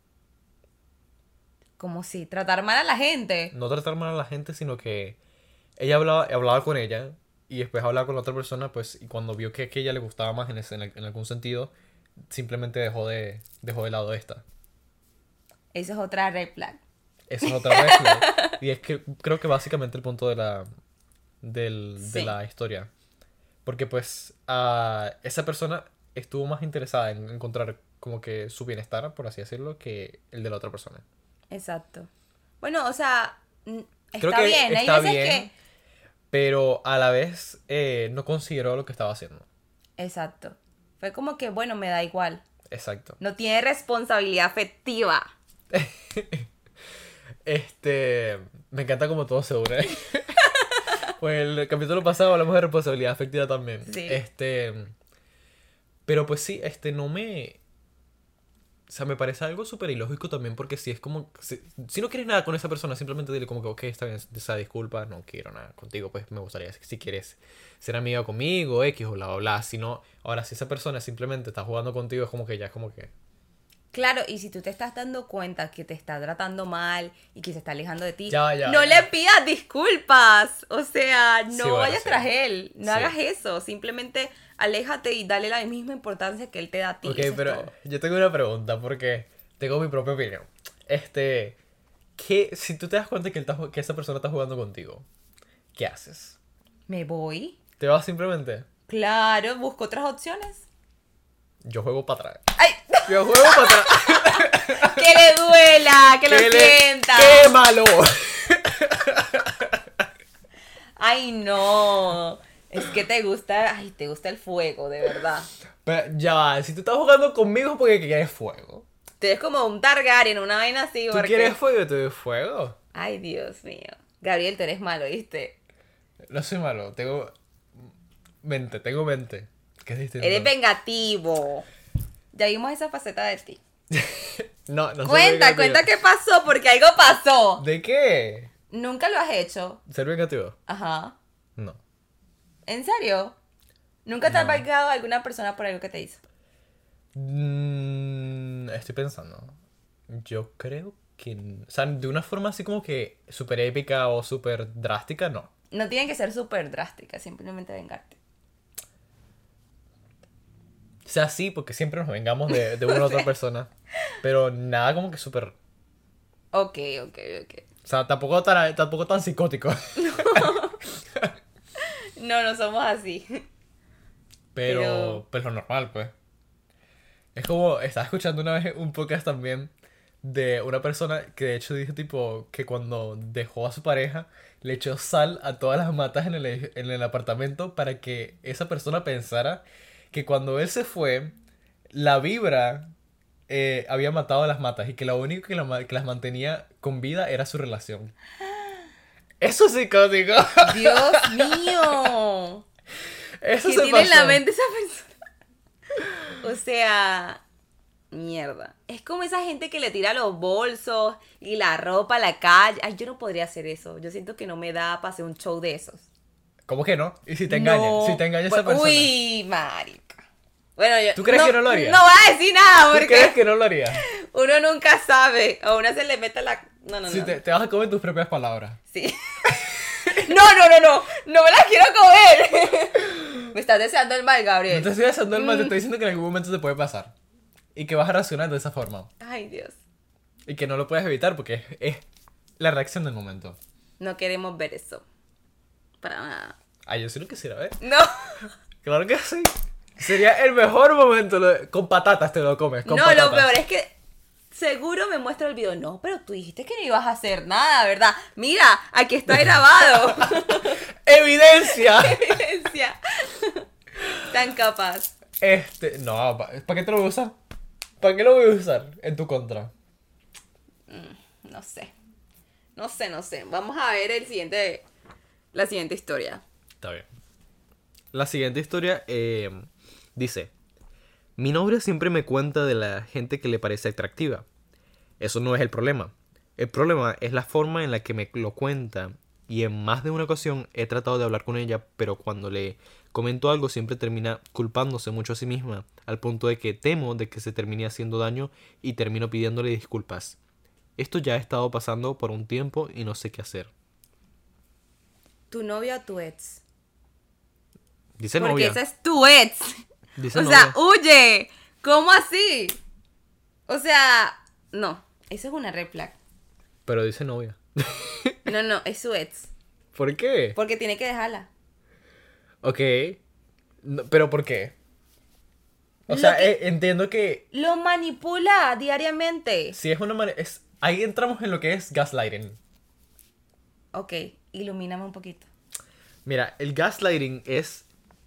Como si tratar mal a la gente. No tratar mal a la gente, sino que ella hablaba, hablaba con ella y después hablaba con la otra persona, pues, y cuando vio que, que ella le gustaba más en, ese, en, el- en algún sentido, simplemente dejó de, dejó de lado esta. Esa es otra red flag. Esa es otra red flag. Y es que creo que básicamente el punto de la, del, de Sí. la historia. Porque pues a esa persona estuvo más interesada en encontrar como que su bienestar, por así decirlo, que el de la otra persona. Exacto. Bueno, o sea, mm, Creo está que bien. Hay está veces bien, pero a la vez eh, no consideró lo que estaba haciendo. que... Exacto. Fue como que, bueno, me da igual. Exacto. No tiene responsabilidad afectiva. Este, me encanta como todo se une. Pues el capítulo pasado hablamos de responsabilidad afectiva también. Sí. Este, pero pues sí, este no me, o sea, me parece algo súper ilógico también porque si es como, si, si no quieres nada con esa persona, simplemente dile como que, ok, está bien, esa disculpa, no quiero nada contigo, pues me gustaría, si si quieres ser amiga conmigo, X o bla, bla, bla. Si no, ahora si esa persona simplemente está jugando contigo, es como que ya es como que, Claro, y si tú te estás dando cuenta que te está tratando mal y que se está alejando de ti, Ya, ya, no ya. le pidas disculpas. O sea, no Sí, bueno, vayas sí. tras él. No Sí. hagas eso. Simplemente aléjate y dale la misma importancia que él te da a ti. ok, Eso es pero todo. yo tengo una pregunta porque tengo mi propia opinión. Este, ¿qué, si tú te das cuenta que, él está ju- que esa persona está jugando contigo, ¿qué haces? ¿Me voy? ¿Te vas simplemente? Claro, busco otras opciones. Yo juego para atrás. ¡Ay! Yo juego para atrás. ¡Que le duela! ¡Que lo ¡Que le- sienta! ¡Qué malo! ¡Ay, no! Es que te gusta... ¡Ay, te gusta el fuego, de verdad! Pero ya va, si tú estás jugando conmigo es porque quieres fuego. Tú eres como un Targaryen, una vaina así. ¿Tú porque- quieres fuego? Yo te doy fuego. Ay, Dios mío. Gabriel, tú eres malo, ¿viste? No soy malo, tengo mente, tengo mente. ¿Qué es distinto? Eres vengativo. Ya vimos esa faceta de ti. No, no soy Cuenta, vengativo. cuenta qué pasó, porque algo pasó. ¿De qué? Nunca lo has hecho. ¿Ser vengativo? Ajá. No. ¿En serio? ¿Nunca te has No. vengado a alguna persona por algo que te hizo? Mm, estoy pensando. Yo creo que... n- O sea, de una forma así como que súper épica o súper drástica, no. No tiene que ser súper drástica, simplemente vengarte. O sea, sí, porque siempre nos vengamos de, de una u otra persona. Pero nada como que súper... Ok, ok, ok. O sea, tampoco tan, tampoco tan psicótico. No, no somos así. Pero, Pero- pues lo normal, pues. Es como, estaba escuchando una vez un podcast también de una persona que de hecho dijo tipo que cuando dejó a su pareja le echó sal a todas las matas en el, ed- en el apartamento para que esa persona pensara que cuando él se fue, la vibra eh, había matado a las matas y que lo único que, la ma- que las mantenía con vida era su relación. Eso es psicótico. ¡Dios mío! Eso ¿Qué se tiene en la pasó. mente esa persona? O sea, mierda. Es como esa gente que le tira los bolsos y la ropa a la calle. Ay, yo no podría hacer eso. Yo siento que no me da para hacer un show de esos. ¿Cómo que no? ¿Y si te engaña? No. Si te engaña esa Pues, persona. Uy, marica. Bueno, yo... ¿Tú crees no, que no lo haría? No voy a decir nada ¿Tú crees porque que no lo haría? uno nunca sabe. A uno se le mete la... No, no, Si no. te, te vas a comer tus propias palabras. Sí. No, no, no, no. No me las quiero comer. Me estás deseando el mal, No Gabriel. te estoy haciendo el mal, te Mm. estoy diciendo que en algún momento te puede pasar. Y que vas a reaccionar de esa forma. Ay, Dios. Y que no lo puedes evitar porque es, es la reacción del momento. No queremos ver eso. Para nada. Ay, yo sí lo quisiera ver. No. Claro que sí. Sería el mejor momento. lo- Con patatas te lo comes. Con No, patatas. lo peor es que seguro me muestra el video. No, pero tú dijiste que no ibas a hacer nada, ¿verdad? Mira, aquí está grabado. ¡Evidencia! Evidencia. Tan capaz. Este, no, ¿para qué te lo voy a usar? ¿Para qué lo voy a usar en tu contra? No sé. No sé, no sé. Vamos a ver el siguiente. La siguiente historia. Está bien. La siguiente historia eh, dice: mi novia siempre me cuenta de la gente que le parece atractiva. Eso no es el problema. El problema es la forma en la que me lo cuenta. Y en más de una ocasión he tratado de hablar con ella, pero cuando le comento algo siempre termina culpándose mucho a sí misma, al punto de que temo de que se termine haciendo daño y termino pidiéndole disculpas. Esto ya ha estado pasando por un tiempo y no sé qué hacer. ¿Tu novia o tu ex? Dice Porque novia. esa es tu ex. Dice O novia. sea, huye. ¿Cómo así? O sea, no. Eso es una red flag. Pero dice novia. No, no, es su ex. ¿Por qué? Porque tiene que dejarla. Ok. No, ¿pero por qué? O Lo sea, que- eh, entiendo que Lo manipula diariamente. si es una manera... Es... Ahí entramos en lo que es gaslighting. Ok, ilumíname un poquito. Mira, el gaslighting es...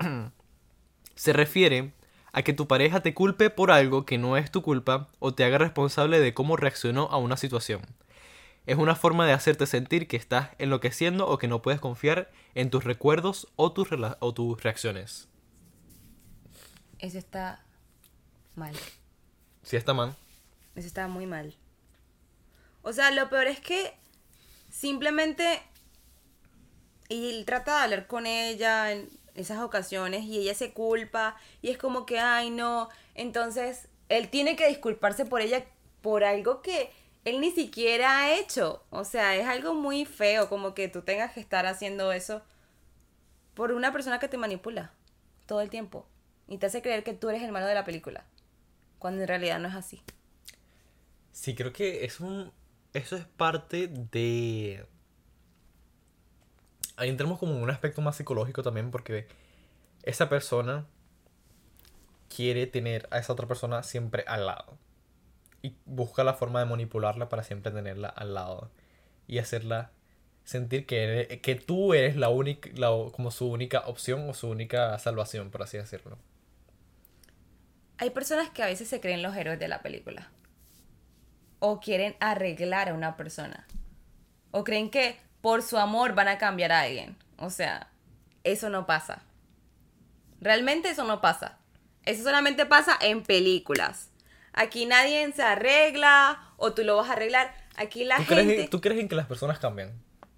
se refiere a que tu pareja te culpe por algo que no es tu culpa o te haga responsable de cómo reaccionó a una situación. Es una forma de hacerte sentir que estás enloqueciendo o que no puedes confiar en tus recuerdos o tus, rela- o tus reacciones. Eso está mal. Si está mal. Eso está muy mal. O sea, lo peor es que simplemente y él trata de hablar con ella en esas ocasiones y ella se culpa y es como que, ay, no. Entonces, él tiene que disculparse por ella por algo que él ni siquiera ha hecho. O sea, es algo muy feo como que tú tengas que estar haciendo eso por una persona que te manipula todo el tiempo y te hace creer que tú eres el malo de la película, cuando en realidad no es así. Sí, creo que es un... Eso es parte de... Ahí entramos como en un aspecto más psicológico también porque esa persona quiere tener a esa otra persona siempre al lado. Y busca la forma de manipularla para siempre tenerla al lado. Y hacerla sentir que, eres- que tú eres la única, la- como su única opción o su única salvación, por así decirlo. Hay personas que a veces se creen los héroes de la película. O quieren arreglar a una persona. O creen que por su amor van a cambiar a alguien. O sea, eso no pasa. Realmente eso no pasa. Eso solamente pasa en películas. Aquí nadie se arregla o tú lo vas a arreglar. Aquí la ¿Tú gente... crees, en- ¿Tú crees en que las personas cambian?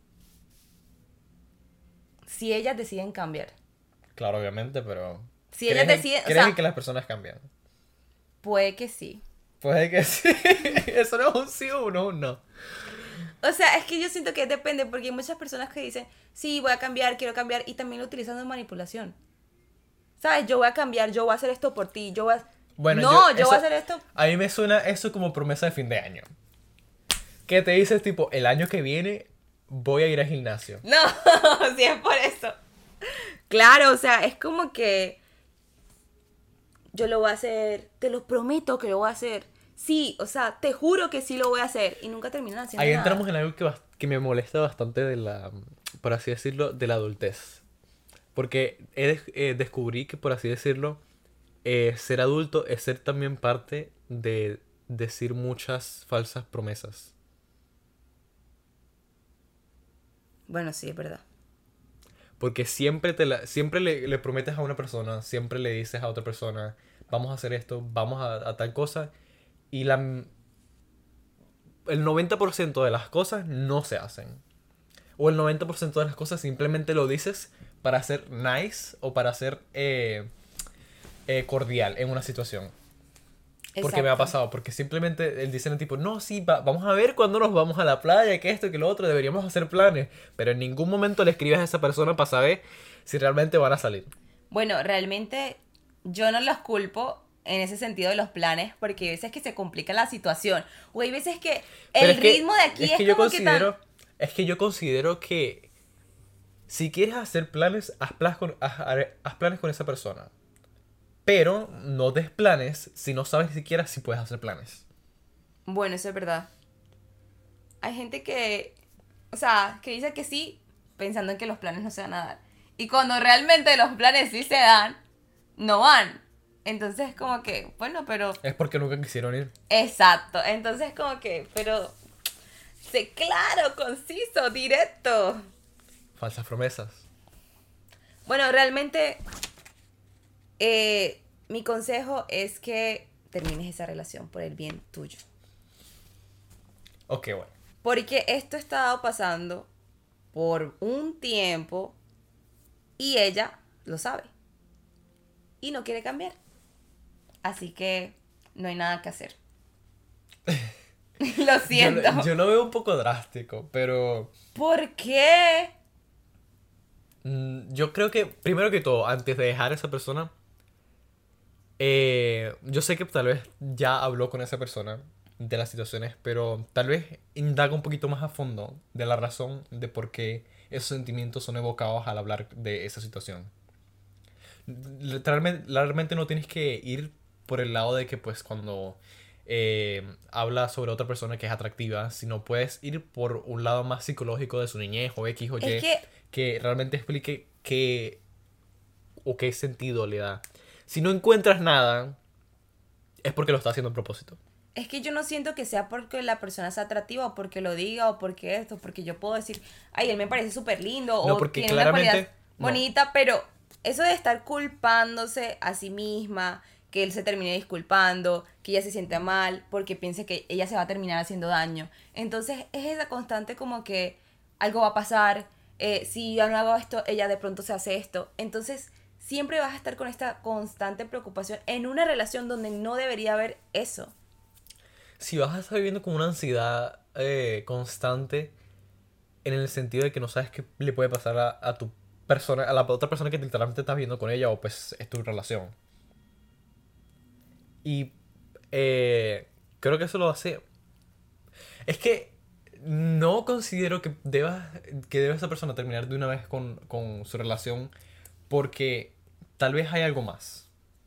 Si ellas deciden cambiar. Claro, obviamente, pero... Si ¿crees ellas en- deciden- o ¿Crees sea- en que las personas cambian? Puede que sí. Puede que sí. Eso no es un sí o un no, un no. O sea, es que yo siento que depende, porque hay muchas personas que dicen, sí, voy a cambiar, quiero cambiar, y también lo utilizan de manipulación. ¿Sabes? Yo voy a cambiar, yo voy a hacer esto por ti, yo voy a... Bueno, no, yo, eso- voy a hacer esto... A mí me suena eso como promesa de fin de año. Que te dices tipo, el año que viene voy a ir al gimnasio. No, si es por eso. Claro, o sea, es como que... Yo lo voy a hacer, te lo prometo que lo voy a hacer. Sí, o sea, te juro que sí lo voy a hacer. Y nunca terminan haciendo Ahí nada. entramos en algo que, bas- que me molesta bastante de la, por así decirlo, de la adultez. Porque he des- eh, descubrí que, por así decirlo, eh, ser adulto es ser también parte de decir muchas falsas promesas. Bueno, sí, es verdad. Porque siempre, te la, siempre le, le prometes a una persona, siempre le dices a otra persona, vamos a hacer esto, vamos a, a tal cosa. Y la, el noventa por ciento de las cosas no se hacen. O el noventa por ciento de las cosas simplemente lo dices para ser nice o para ser... Eh, eh, cordial en una situación. Porque me ha pasado, porque simplemente él dice tipo, no, sí, va, vamos a ver cuándo nos vamos a la playa, que esto, que lo otro, deberíamos hacer planes. Pero en ningún momento le escribes a esa persona para saber si realmente van a salir. Bueno, realmente yo no los culpo en ese sentido de los planes, porque hay veces que se complica la situación. O hay veces que Pero el es que- ritmo de aquí es, es que yo como considero, que tan... es que yo considero que si quieres hacer planes, haz, planes con, haz, haz planes con esa persona. Pero no des planes si no sabes ni siquiera si puedes hacer planes. Bueno, eso es verdad. Hay gente que, o sea, que dice que sí, pensando en que los planes no se van a dar. Y cuando realmente los planes sí se dan, no van. Entonces, como que, bueno, pero... Es porque nunca quisieron ir. Exacto. Entonces, como que, pero... Sé claro, conciso, directo. Falsas promesas. Bueno, realmente, eh, mi consejo es que termines esa relación por el bien tuyo. Ok, bueno. Porque esto ha estado pasando por un tiempo y ella lo sabe. Y no quiere cambiar. Así que no hay nada que hacer. Lo Yo, siento. lo- yo lo veo un poco drástico, pero ¿Por qué? mm, yo creo que, primero que todo, antes de dejar a esa persona, eh, yo sé que tal vez ya habló con esa persona de las situaciones, pero tal vez indaga un poquito más a fondo de la razón de por qué esos sentimientos son evocados al hablar de esa situación. Literalmente, realmente no tienes que ir por el lado de que pues cuando eh, habla sobre otra persona que es atractiva, sino puedes ir por un lado más psicológico de su niñez o X o Y, Es que que realmente explique qué o qué sentido le da. Si no encuentras nada, es porque lo está haciendo a propósito. Es que yo no siento que sea porque la persona sea atractiva o porque lo diga o porque esto, porque yo puedo decir, ay, él me parece súper lindo No, o porque tiene una cualidad claramente no. bonita, pero eso de estar culpándose a sí misma, que él se termine disculpando, que ella se sienta mal porque piense que ella se va a terminar haciendo daño. Entonces es esa constante como que algo va a pasar, eh, si yo no hago esto, ella de pronto se hace esto. Entonces siempre vas a estar con esta constante preocupación en una relación donde no debería haber eso. Si vas a estar viviendo con una ansiedad eh, constante en el sentido de que no sabes qué le puede pasar a, a tu persona, a la otra persona que literalmente estás viendo con ella o pues es tu relación. Y eh, creo que eso lo hace. Es que no considero que deba, que deba esa persona terminar de una vez con, con su relación porque tal vez hay algo más.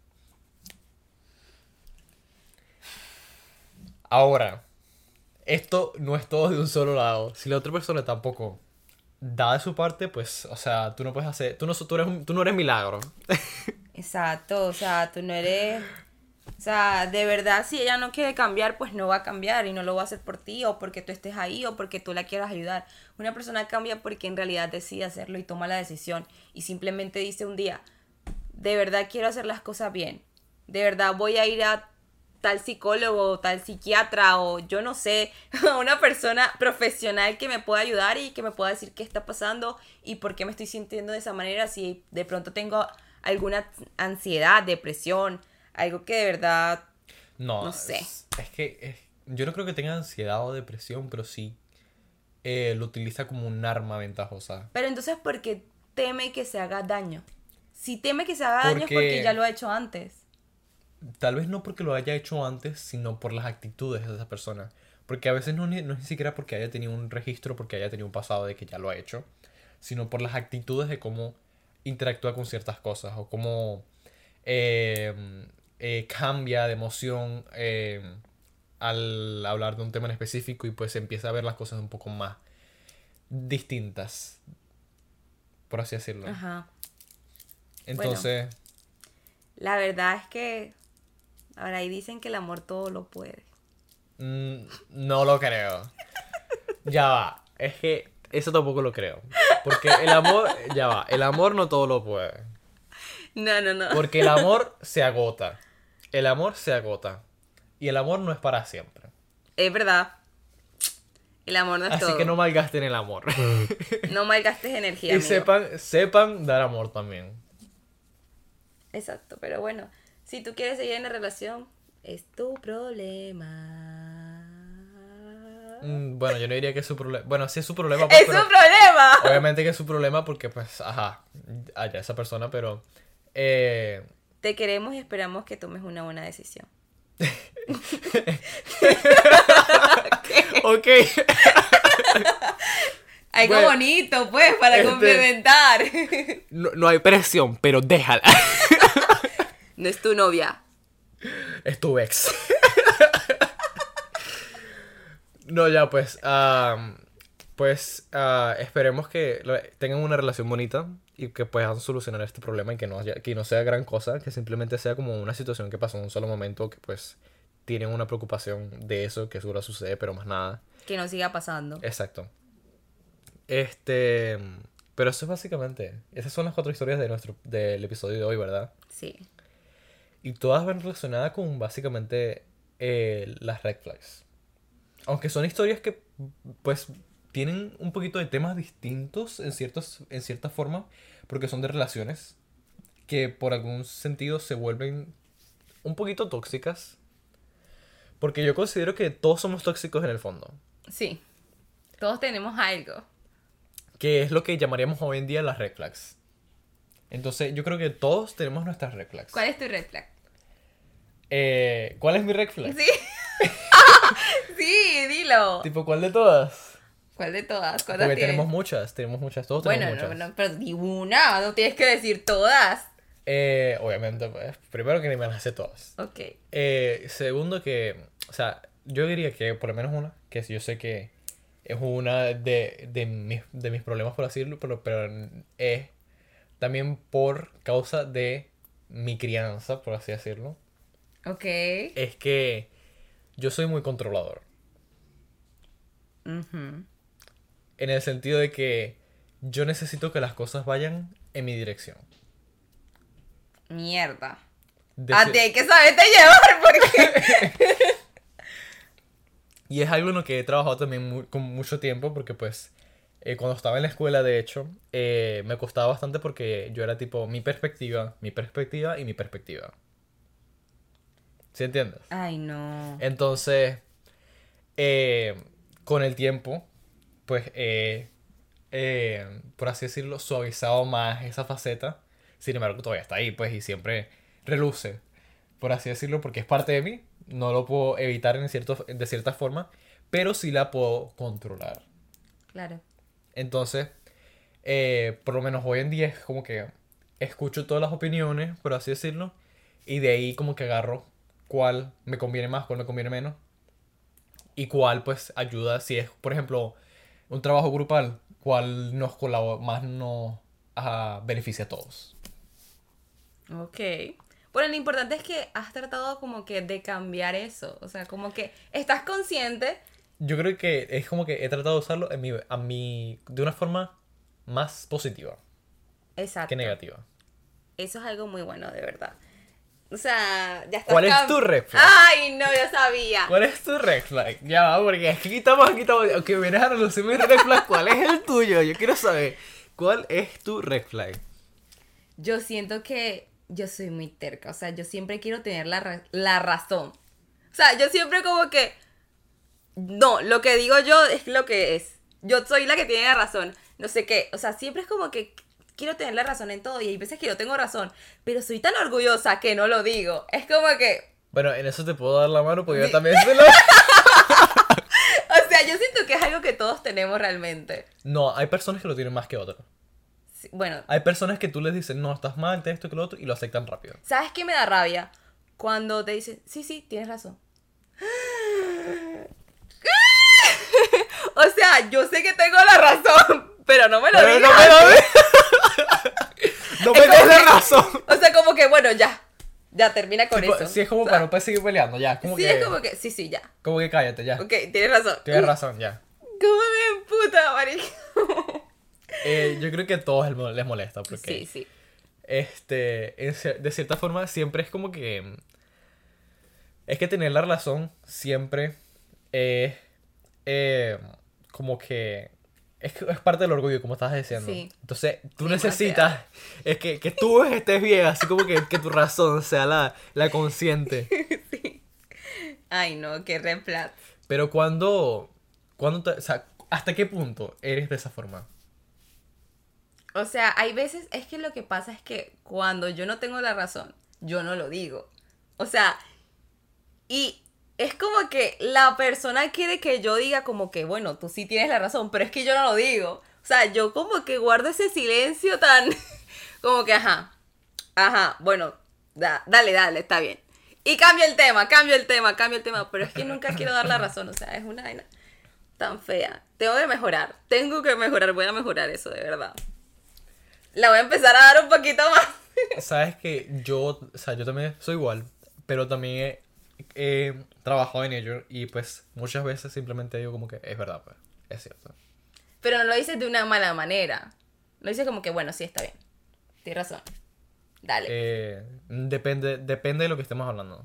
Ahora, esto no es todo de un solo lado. Si la otra persona tampoco da de su parte, pues, o sea, tú no puedes hacer, tú no, tú eres, un- tú no eres milagro. Exacto, o sea, tú no eres, o sea, de verdad, si ella no quiere cambiar, pues no va a cambiar y no lo va a hacer por ti o porque tú estés ahí o porque tú la quieras ayudar. Una persona cambia porque en realidad decide hacerlo y toma la decisión y simplemente dice un día, de verdad quiero hacer las cosas bien, de verdad voy a ir a tal psicólogo o tal psiquiatra o yo no sé, a una persona profesional que me pueda ayudar y que me pueda decir qué está pasando y por qué me estoy sintiendo de esa manera, si de pronto tengo alguna ansiedad, depresión, algo que de verdad, No, no sé. es, es que es- yo no creo que tenga ansiedad o depresión, pero sí eh, lo utiliza como un arma ventajosa. Pero entonces, ¿por qué teme que se haga daño? Si teme que se haga daño es Porque- porque ya lo ha hecho antes. Tal vez no porque lo haya hecho antes, sino por las actitudes de esa persona. Porque a veces no, ni- no es ni siquiera porque haya tenido un registro, porque haya tenido un pasado de que ya lo ha hecho, sino por las actitudes de cómo interactúa con ciertas cosas o cómo eh, eh, cambia de emoción eh, al hablar de un tema en específico y pues empieza a ver las cosas un poco más distintas, por así decirlo. Ajá. Entonces, La verdad es que ahora ahí dicen que el amor todo lo puede. mm, no lo creo. Ya va, es que eso tampoco lo creo. Porque el amor, ya va, el amor no todo lo puede. No, no, no. Porque el amor se agota. El amor se agota. Y el amor no es para siempre. Es verdad. El amor no es Así todo. que no malgasten el amor. No malgastes energía, Y amigo. sepan, sepan dar amor también. Exacto, pero bueno, Si tú quieres seguir en la relación, es tu problema. Mm, bueno, yo no diría que es su problema. Bueno, sí es su problema. Pues, ¡Es pero su problema! obviamente que es su problema porque, pues, ajá, allá esa persona, pero... Eh, Te queremos y esperamos que tomes una buena decisión. ok. Algo Bueno, bonito, pues, para este- complementar. No, no hay presión, pero déjala. No es tu novia. Es tu ex. No, ya, pues. am, pues ah, esperemos que lo- tengan una relación bonita y que puedan solucionar este problema y que no, haya- que no sea gran cosa, que simplemente sea como una situación que pasó en un solo momento, que pues tienen una preocupación de eso, que seguro sucede, pero más nada. Que no siga pasando. Exacto. Este. Pero eso es básicamente. Esas son las cuatro historias de nuestro, del episodio de hoy, ¿verdad? Sí. Y todas van relacionadas con básicamente eh, las red flags. Aunque son historias que, pues, tienen un poquito de temas distintos en, ciertos, en cierta forma, porque son de relaciones que por algún sentido se vuelven un poquito tóxicas. Porque yo considero que todos somos tóxicos en el fondo. Sí. Todos tenemos algo. Que es lo que llamaríamos hoy en día las red flags. Entonces, yo creo que todos tenemos nuestras red flags. ¿Cuál es tu red flag? Eh, ¿Cuál es mi red flag? Sí. Sí, dilo. Tipo, ¿cuál de todas? ¿Cuál de todas? ¿Cuántas Porque tienes? tenemos muchas, tenemos muchas, todos Bueno, tenemos no, muchas. no, pero di una, no tienes que decir todas. Eh, obviamente, pues, primero que ni me las sé todas. Ok. Eh, segundo que, o sea, yo diría que por lo menos una, que yo sé que es una de, de, mis, de mis problemas, por así decirlo, pero, pero es también por causa de mi crianza, por así decirlo. Ok. Es que yo soy muy controlador. Ujú. En el sentido de que yo necesito que las cosas vayan en mi dirección. Mierda. Deci- A ti hay que saberte llevar porque... Y es algo en lo que he trabajado también mu- con mucho tiempo porque pues eh, cuando estaba en la escuela de hecho eh, me costaba bastante porque yo era tipo mi perspectiva, mi perspectiva y mi perspectiva. ¿Sí entiendes? Ay, no. Entonces, eh, con el tiempo, pues, eh, eh, por así decirlo, suavizado más esa faceta. Sin embargo, todavía está ahí, pues, y siempre reluce, por así decirlo, porque es parte de mí. No lo puedo evitar en cierto, de cierta forma, pero sí la puedo controlar. Claro. Entonces, eh, por lo menos hoy en día es como que escucho todas las opiniones, por así decirlo, y de ahí como que agarro cuál me conviene más, cuál me conviene menos, y cuál pues ayuda, si es, por ejemplo, un trabajo grupal, cuál nos colabora, más nos ah, beneficia a todos. Ok. Bueno, lo importante es que has tratado como que de cambiar eso. O sea, como que estás consciente. Yo creo que es como que he tratado de usarlo en mi, a mi, de una forma más positiva Exacto. que negativa. Eso es algo muy bueno, de verdad. O sea, ya estás... ¿Cuál es cam- tu red flag? Ay, no, yo sabía. ¿Cuál es tu red flag? Ya va, porque aquí estamos, aquí estamos. Aunque vienes a relucir mi red flag, ¿cuál es el tuyo? Yo quiero saber. ¿Cuál es tu red flag? Yo siento que yo soy muy terca. O sea, yo siempre quiero tener la, ra- la razón. O sea, yo siempre como que... No, lo que digo yo es lo que es. Yo soy la que tiene la razón. No sé qué. O sea, siempre es como que quiero tener la razón en todo. Y hay veces que yo tengo razón. Pero soy tan orgullosa que no lo digo. Es como que... Bueno, en eso te puedo dar la mano porque yo Sí. también se lo... O sea, yo siento que es algo que todos tenemos realmente. No, hay personas que lo tienen más que otras. Sí, bueno, Hay personas que tú les dices, no, estás mal, te esto que lo otro, y lo aceptan rápido. ¿sabes qué me da rabia? Cuando te dicen, sí, sí, tienes razón. O sea, yo sé que tengo la razón, pero no me lo Pero digas. no me lo digas. No me Es como des la que- razón. O sea, como que, bueno, ya. Ya termina con Tipo, eso. sí, es como O sea, para no poder seguir peleando, ya. Como sí, que, es como que, sí, sí, ya. como que cállate, ya. Ok, tienes razón. Tienes Uf, razón, ya. ¿Cómo me emputa, marica? Eh, yo creo que a todos les mo- les molesta porque... Sí, sí. Este, en cier- de cierta forma, siempre es como que... Es que tener la razón siempre es... eh, como que... es, que es parte del orgullo, como estabas diciendo. Sí. Entonces, tú Sí, necesitas es que, que tú estés bien, así como que, que tu razón sea la, la consciente. Sí. Ay, no, qué red flag. Pero cuando, cuando te- o sea, ¿hasta qué punto eres de esa forma? O sea, hay veces, es que lo que pasa es que cuando yo no tengo la razón, yo no lo digo. O sea, y es como que la persona quiere que yo diga como que, bueno, tú sí tienes la razón, pero es que yo no lo digo. O sea, yo como que guardo ese silencio tan, como que, ajá, ajá, bueno, da- dale, dale, está bien. Y cambio el tema, cambio el tema, cambio el tema, pero es que nunca quiero dar la razón, o sea, es una vaina tan fea. Tengo que mejorar, tengo que mejorar, voy a mejorar eso, de verdad. La voy a empezar a dar un poquito más. Sabes que yo, o sea, yo también soy igual, pero también he, he trabajado en ello y pues muchas veces simplemente digo como que es verdad, pues, es cierto. Pero no lo dices de una mala manera. Lo dices como que, bueno, sí, está bien. Tienes razón. Dale. Eh, depende, depende de lo que estemos hablando.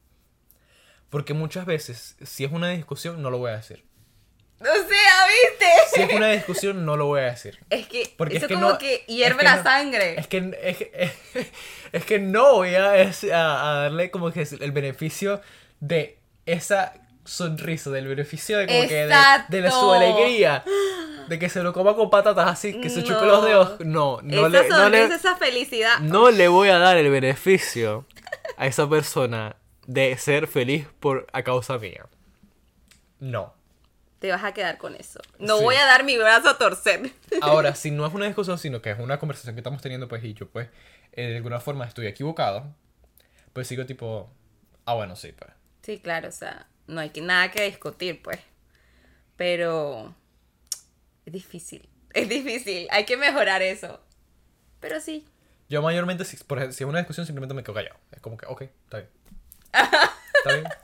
Porque muchas veces, si es una discusión, no lo voy a decir. O sea, ¿viste? Si es una discusión, no lo voy a decir. Es que Porque eso es que como no- que hierve es que la no- sangre. Es que, es, que- es que no voy a, es- a- a darle como que el beneficio de esa sonrisa, del beneficio de como que de, de la- su Exacto. alegría, de que se lo coma con patatas así, que se chupe No. los dedos. No, no esa le, no, sonrisa, le, esa felicidad. no le voy a dar el beneficio a esa persona de ser feliz por a causa mía. No. Te vas a quedar con eso. No Sí. voy a dar mi brazo a torcer. Ahora, si no es una discusión, sino que es una conversación que estamos teniendo, pues, y yo, pues, eh, de alguna forma estoy equivocado, pues sigo tipo, ah, bueno, sí, pues. Sí, claro, o sea, no hay que, nada que discutir, pues. Pero es difícil. Es difícil. Hay que mejorar eso. Pero sí. Yo mayormente, si, por ejemplo, si es una discusión, simplemente me quedo callado. Es como que, ok, está bien. Está bien.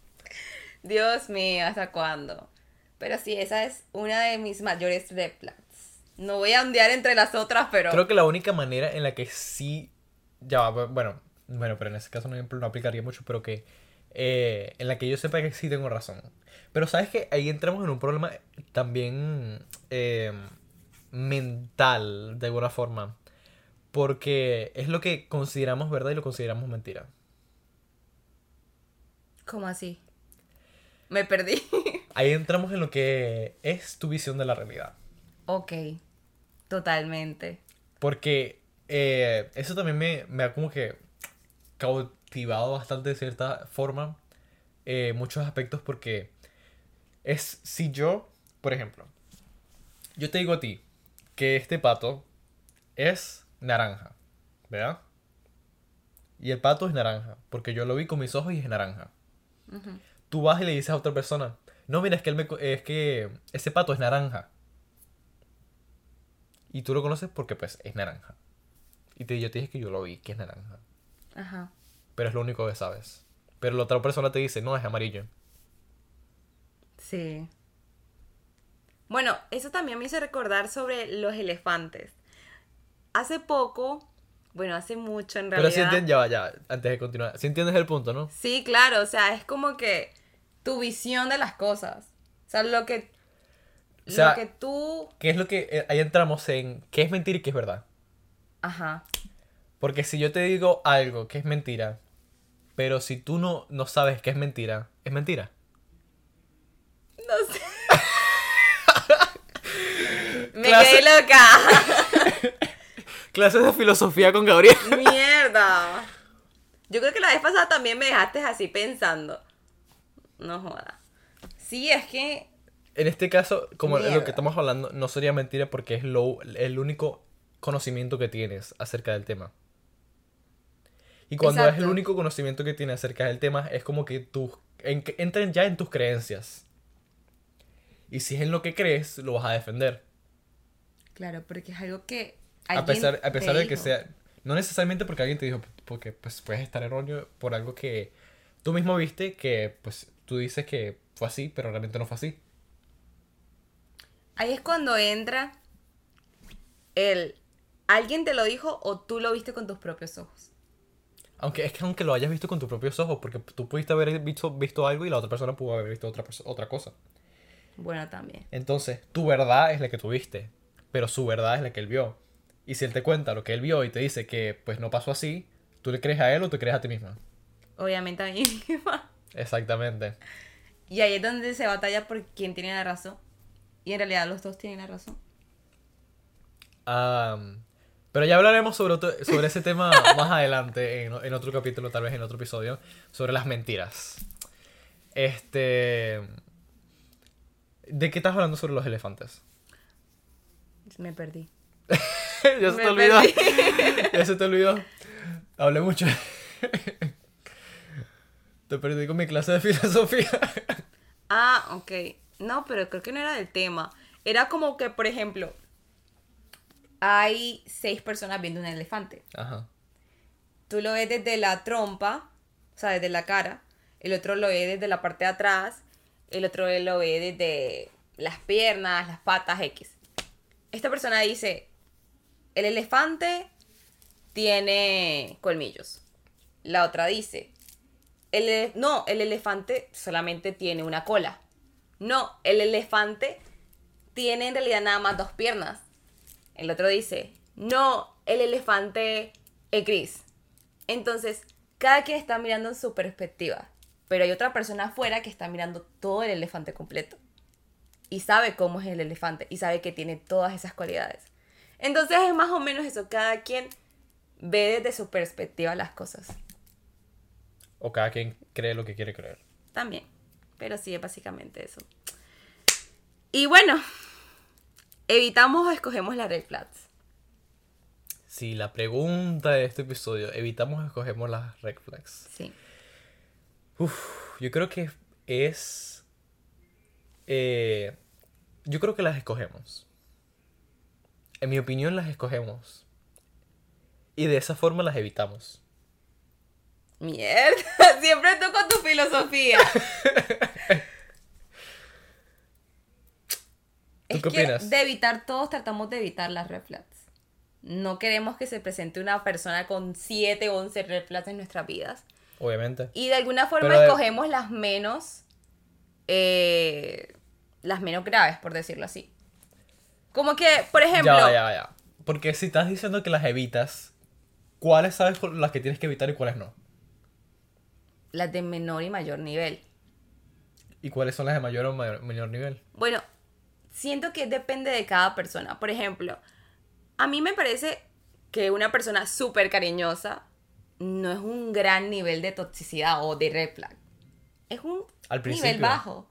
Dios mío, ¿hasta cuándo? Pero sí, esa es una de mis mayores red flags. No voy a ondear entre las otras, pero... Creo que la única manera en la que sí, ya va, bueno, bueno, pero en ese caso no, no aplicaría mucho, pero que eh, en la que yo sepa que sí tengo razón. Pero sabes que ahí entramos en un problema también eh, mental, de alguna forma. Porque es lo que consideramos verdad y lo consideramos mentira. ¿Cómo así? Me perdí. Ahí entramos en lo que es tu visión de la realidad. Ok, totalmente. Porque eh, eso también me, me ha como que cautivado bastante de cierta forma eh, muchos aspectos porque es si yo, por ejemplo, yo te digo a ti que este pato es naranja, ¿verdad? Y el pato es naranja, porque yo lo vi con mis ojos y es naranja. Ujú. Tú vas y le dices a otra persona, no, mira, es que, él me co- es que ese pato es naranja. Y tú lo conoces porque pues es naranja. Y te, yo te dije que yo lo vi, que es naranja. Ajá. Pero es lo único que sabes. Pero la otra persona te dice, no, es amarillo. Sí. Bueno, eso también me hizo recordar sobre los elefantes. Hace poco, bueno, hace mucho en Pero si realidad. entiendes, ya va, ya, antes de continuar. Si entiendes el punto, ¿no? Sí, claro, o sea, es como que tu visión de las cosas. O sea, lo que, O sea, lo que tú... ¿Qué es lo que... eh, ahí entramos en qué es mentira y qué es verdad? Ajá. Porque si yo te digo algo que es mentira, pero si tú no, no sabes que es mentira, es mentira. No sé. Me Clase- quedé loca. Clases de filosofía con Gabriel. Mierda. Yo creo que la vez pasada también me dejaste así pensando. No joda. Sí, es que... En este caso, como Mierda. lo que estamos hablando, no sería mentira porque es lo, el único conocimiento que tienes acerca del tema. Y cuando es el Exacto. único conocimiento que tienes acerca del tema, es como que tus, en, que entren ya en tus creencias. Y si es en lo que crees, lo vas a defender. Claro, porque es algo que... A alguien pesar, a pesar te de que dijo. sea... No necesariamente porque alguien te dijo, porque pues puedes estar erróneo por algo que tú mismo viste, que pues tú dices que fue así, pero realmente no fue así. Ahí es cuando entra el... ¿Alguien te lo dijo o tú lo viste con tus propios ojos? Aunque es que aunque lo hayas visto con tus propios ojos, porque tú pudiste haber visto, visto algo y la otra persona pudo haber visto otra, perso- otra cosa. Bueno, también. Entonces, tu verdad es la que tuviste, pero su verdad es la que él vio. Y si él te cuenta lo que él vio y te dice que pues no pasó así, ¿tú le crees a él o te crees a ti misma? Obviamente a mí misma. Exactamente. Y ahí es donde se batalla por quién tiene la razón. Y en realidad los dos tienen la razón. Am, pero ya hablaremos sobre, otro- sobre ese tema más adelante, en, en otro capítulo, tal vez en otro episodio, sobre las mentiras. Este... ¿De qué estás hablando sobre los elefantes? Me perdí. Ya se Me te olvidó. perdí. Ya se te olvidó. Hablé mucho. Te perdí con mi clase de filosofía. Ah, ok. No, pero creo que no era del tema. Era como que, por ejemplo, hay seis personas viendo un elefante. Ajá. Tú lo ves desde la trompa, o sea, desde la cara. El otro lo ve desde la parte de atrás. El otro lo ve desde las piernas, las patas, X. Esta persona dice, el elefante tiene colmillos. La otra dice, el ele- no, el elefante solamente tiene una cola. No, el elefante tiene en realidad nada más dos piernas. El otro dice, no, el elefante es gris. Entonces, cada quien está mirando en su perspectiva. Pero hay otra persona afuera que está mirando todo el elefante completo. Y sabe cómo es el elefante. Y sabe que tiene todas esas cualidades. Entonces es más o menos eso. Cada quien ve desde su perspectiva las cosas. O cada quien cree lo que quiere creer. También. Pero sí, es básicamente eso. Y bueno, ¿evitamos o escogemos las red flags? Sí, la pregunta de este episodio, evitamos o escogemos las red flags. Sí. Uf, yo creo que es... eh, yo creo que las escogemos. En mi opinión las escogemos. Y de esa forma las evitamos. Mierda, siempre tú con tu filosofía. ¿Tú Es qué que opinas? de evitar todos tratamos de evitar las red flags. No queremos que se presente una persona con siete o once red flags en nuestras vidas. Obviamente. Y de alguna forma Pero de- escogemos las menos, eh, las menos graves, por decirlo así. Como que, por ejemplo, Ya, ya, ya. Porque si estás diciendo que las evitas, ¿cuáles sabes cu- las que tienes que evitar y cuáles no? las de menor y mayor nivel. ¿Y cuáles son las de mayor o mayor- menor nivel? Bueno, siento que depende de cada persona. Por ejemplo, a mí me parece que una persona súper cariñosa no es un gran nivel de toxicidad o de red flag. Es un Al principio. nivel bajo.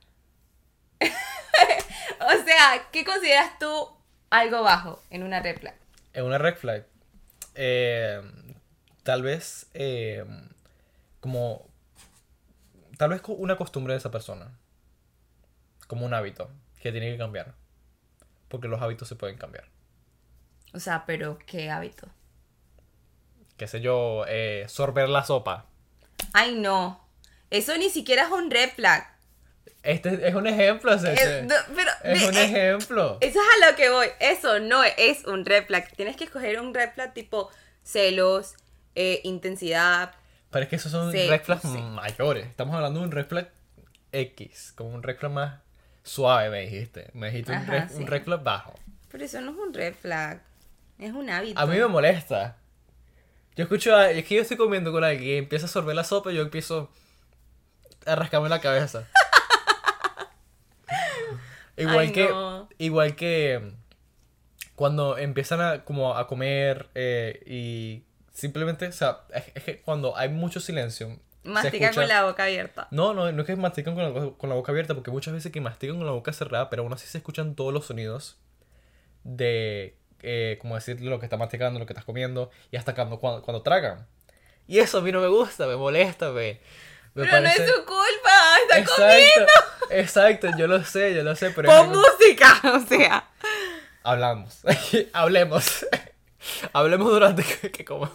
O sea, ¿qué consideras tú algo bajo en una red flag? En una red flag, eh, tal vez eh, como... Tal vez co- una costumbre de esa persona. Como un hábito que tiene que cambiar. Porque los hábitos se pueden cambiar. O sea, pero ¿qué hábito? Qué sé yo, eh, sorber la sopa. Ay, no. Eso ni siquiera es un red flag. Este es un ejemplo, Cece. Es, no, pero, Es un eh, ejemplo. Eso es a lo que voy. Eso no es un red flag. Tienes que escoger un red flag tipo celos, eh, intensidad. Pero es que esos son Sí, red flags sí. mayores. Estamos hablando de un red flag X. Como un red flag más suave, me dijiste. Me dijiste un, Ajá, red, sí. un red flag bajo. Pero eso no es un red flag. Es un hábito. A mí me molesta. Yo escucho a... Es que yo estoy comiendo con alguien y empieza a sorber la sopa y yo empiezo a rascarme la cabeza. Igual Ay, que... no. Igual que... Cuando empiezan a, como a comer eh, y simplemente... O sea, es, es que cuando hay mucho silencio... se Mastica escucha- con la boca abierta. No, no, no es que mastican con la, con la boca abierta, porque muchas veces que mastican con la boca cerrada, pero aún así se escuchan todos los sonidos de, eh, como decir, lo que está masticando, lo que estás comiendo, y hasta cuando, cuando, cuando tragan. Y eso a mí no me gusta, me molesta, me, me Pero parece... no es su culpa. Está Exacto, comiendo. exacto, yo lo sé, yo lo sé, pero... Pon es- música. O sea. Hablamos, hablemos, hablemos durante que, que comamos.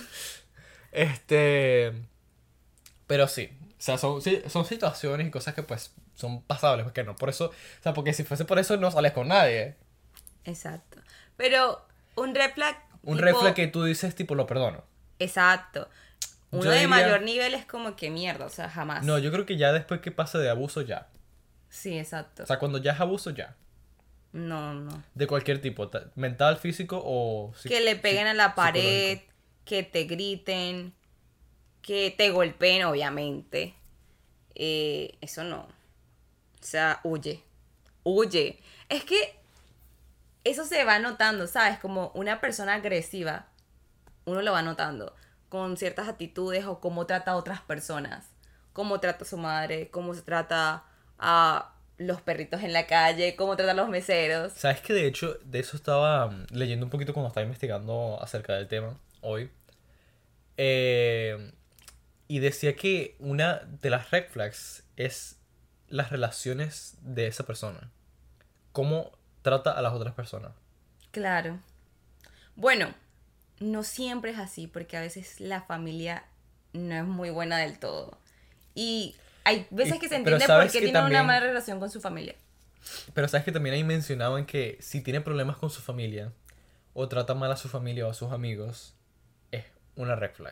Este... Pero sí, o sea, son, sí, son situaciones y cosas que pues son pasables, porque no, por eso, o sea, porque si fuese por eso no sales con nadie. Exacto. Pero un red flag. Un tipo- red flag que tú dices, tipo, lo perdono. Exacto. Uno Yo de diría- mayor nivel es como que mierda, o sea, jamás. No, yo creo que ya después que pase de abuso, ya. Sí, exacto. O sea, cuando ya es abuso, ya. No, no. De cualquier tipo, ta- mental, físico o... psi- Que le peguen psi- a la pared, psicológico. que te griten, que te golpeen, obviamente. Eh, eso no. O sea, huye. Huye. Es que eso se va notando, ¿sabes? Como una persona agresiva, uno lo va notando con ciertas actitudes o cómo trata a otras personas. Cómo trata a su madre, cómo se trata a los perritos en la calle, cómo trata a los meseros. ¿Sabes que de hecho, de eso estaba mm, leyendo un poquito cuando estaba investigando acerca del tema hoy? Eh, y decía que una de las red flags es las relaciones de esa persona. Cómo trata a las otras personas. Claro. Bueno, no siempre es así, porque a veces la familia no es muy buena del todo. Y hay veces Y- que se pero entiende por sabes qué que tiene una también- mala relación con su familia. Pero sabes que también ahí mencionaban que si tiene problemas con su familia o trata mal a su familia o a sus amigos, es una red flag.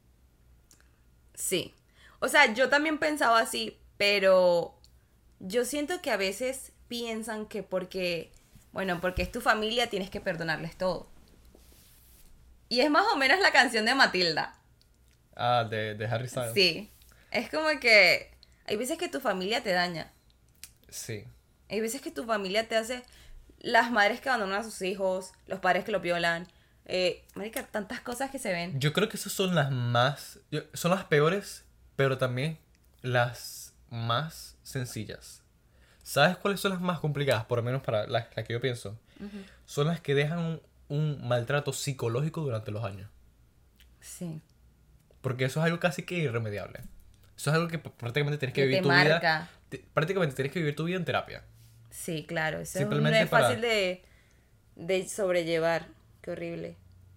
Sí. O sea, yo también pensaba así, pero yo siento que a veces piensan que porque, bueno, porque es tu familia tienes que perdonarles todo. Y es más o menos la canción de Matilda. Ah, de, de Harry Styles. Sí. Es como que hay veces que tu familia te daña. Sí. Hay veces que tu familia te hace las madres que abandonan a sus hijos, los padres que los violan. Eh, marica, tantas cosas que se ven. Yo creo que esas son las más... yo- son las peores, pero también las más sencillas. ¿Sabes cuáles son las más complicadas? Por lo menos para las, las que yo pienso. Son las que dejan un, un maltrato psicológico durante los años. Sí. Porque eso es algo casi que irremediable. Eso es algo que p- prácticamente tienes que Que vivir te tu vida... marca. te- prácticamente tienes que vivir tu vida en terapia. Sí, claro. Eso Simplemente no es para- fácil de, de sobrellevar. Qué horrible.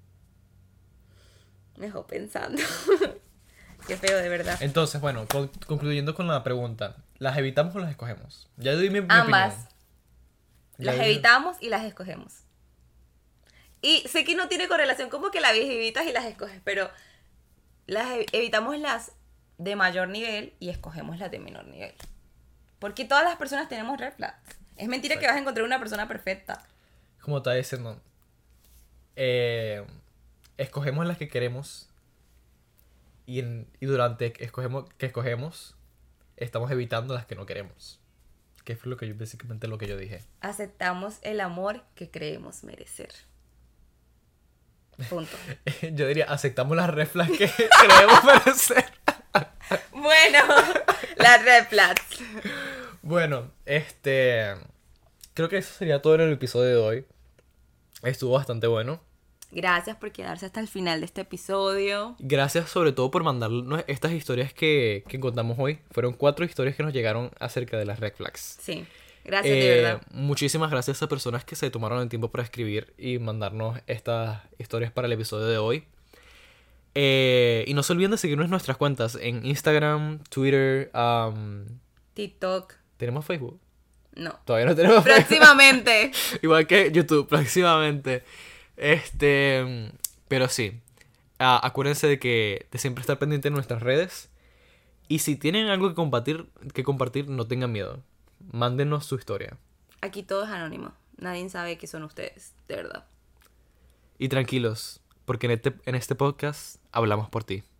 Me dejó pensando. Qué feo, de verdad. Entonces, bueno, con- concluyendo con la pregunta. ¿Las evitamos o las escogemos? Ya doy mi, mi Ambas. opinión. Ya Las doy- evitamos y las escogemos. Y sé que no tiene correlación como que las evitas y las escoges, pero las ev- evitamos las de mayor nivel y escogemos las de menor nivel. Porque todas las personas tenemos red flags. Es mentira que vas a encontrar una persona perfecta. Como estaba diciendo, eh, escogemos las que queremos y, en- y durante que escogemos, que escogemos estamos evitando las que no queremos. Que fue lo que yo, básicamente lo que yo dije. Aceptamos el amor que creemos merecer. Punto. Yo diría, aceptamos las red flags que creemos merecer. Bueno, las red flags. Bueno, este... creo que eso sería todo en el episodio de hoy. Estuvo bastante bueno. Gracias por quedarse hasta el final de este episodio. Gracias sobre todo por mandarnos estas historias que, que contamos hoy. Fueron cuatro historias que nos llegaron acerca de las red flags. Sí, gracias Eh, de verdad. Muchísimas gracias a personas que se tomaron el tiempo para escribir y mandarnos estas historias para el episodio de hoy. Eh, y no se olviden de seguirnos en nuestras cuentas en Instagram, Twitter, um, TikTok, ¿tenemos Facebook? no. Todavía no tenemos Facebook. Próximamente. Igual que YouTube, próximamente. Este, pero sí. Ah, acuérdense de que de siempre estar pendiente de nuestras redes. Y si tienen algo que compartir, que compartir, no tengan miedo. Mándenos su historia. Aquí todo es anónimo. Nadie sabe que son ustedes, de verdad. Y tranquilos, porque en este, en este podcast hablamos por ti.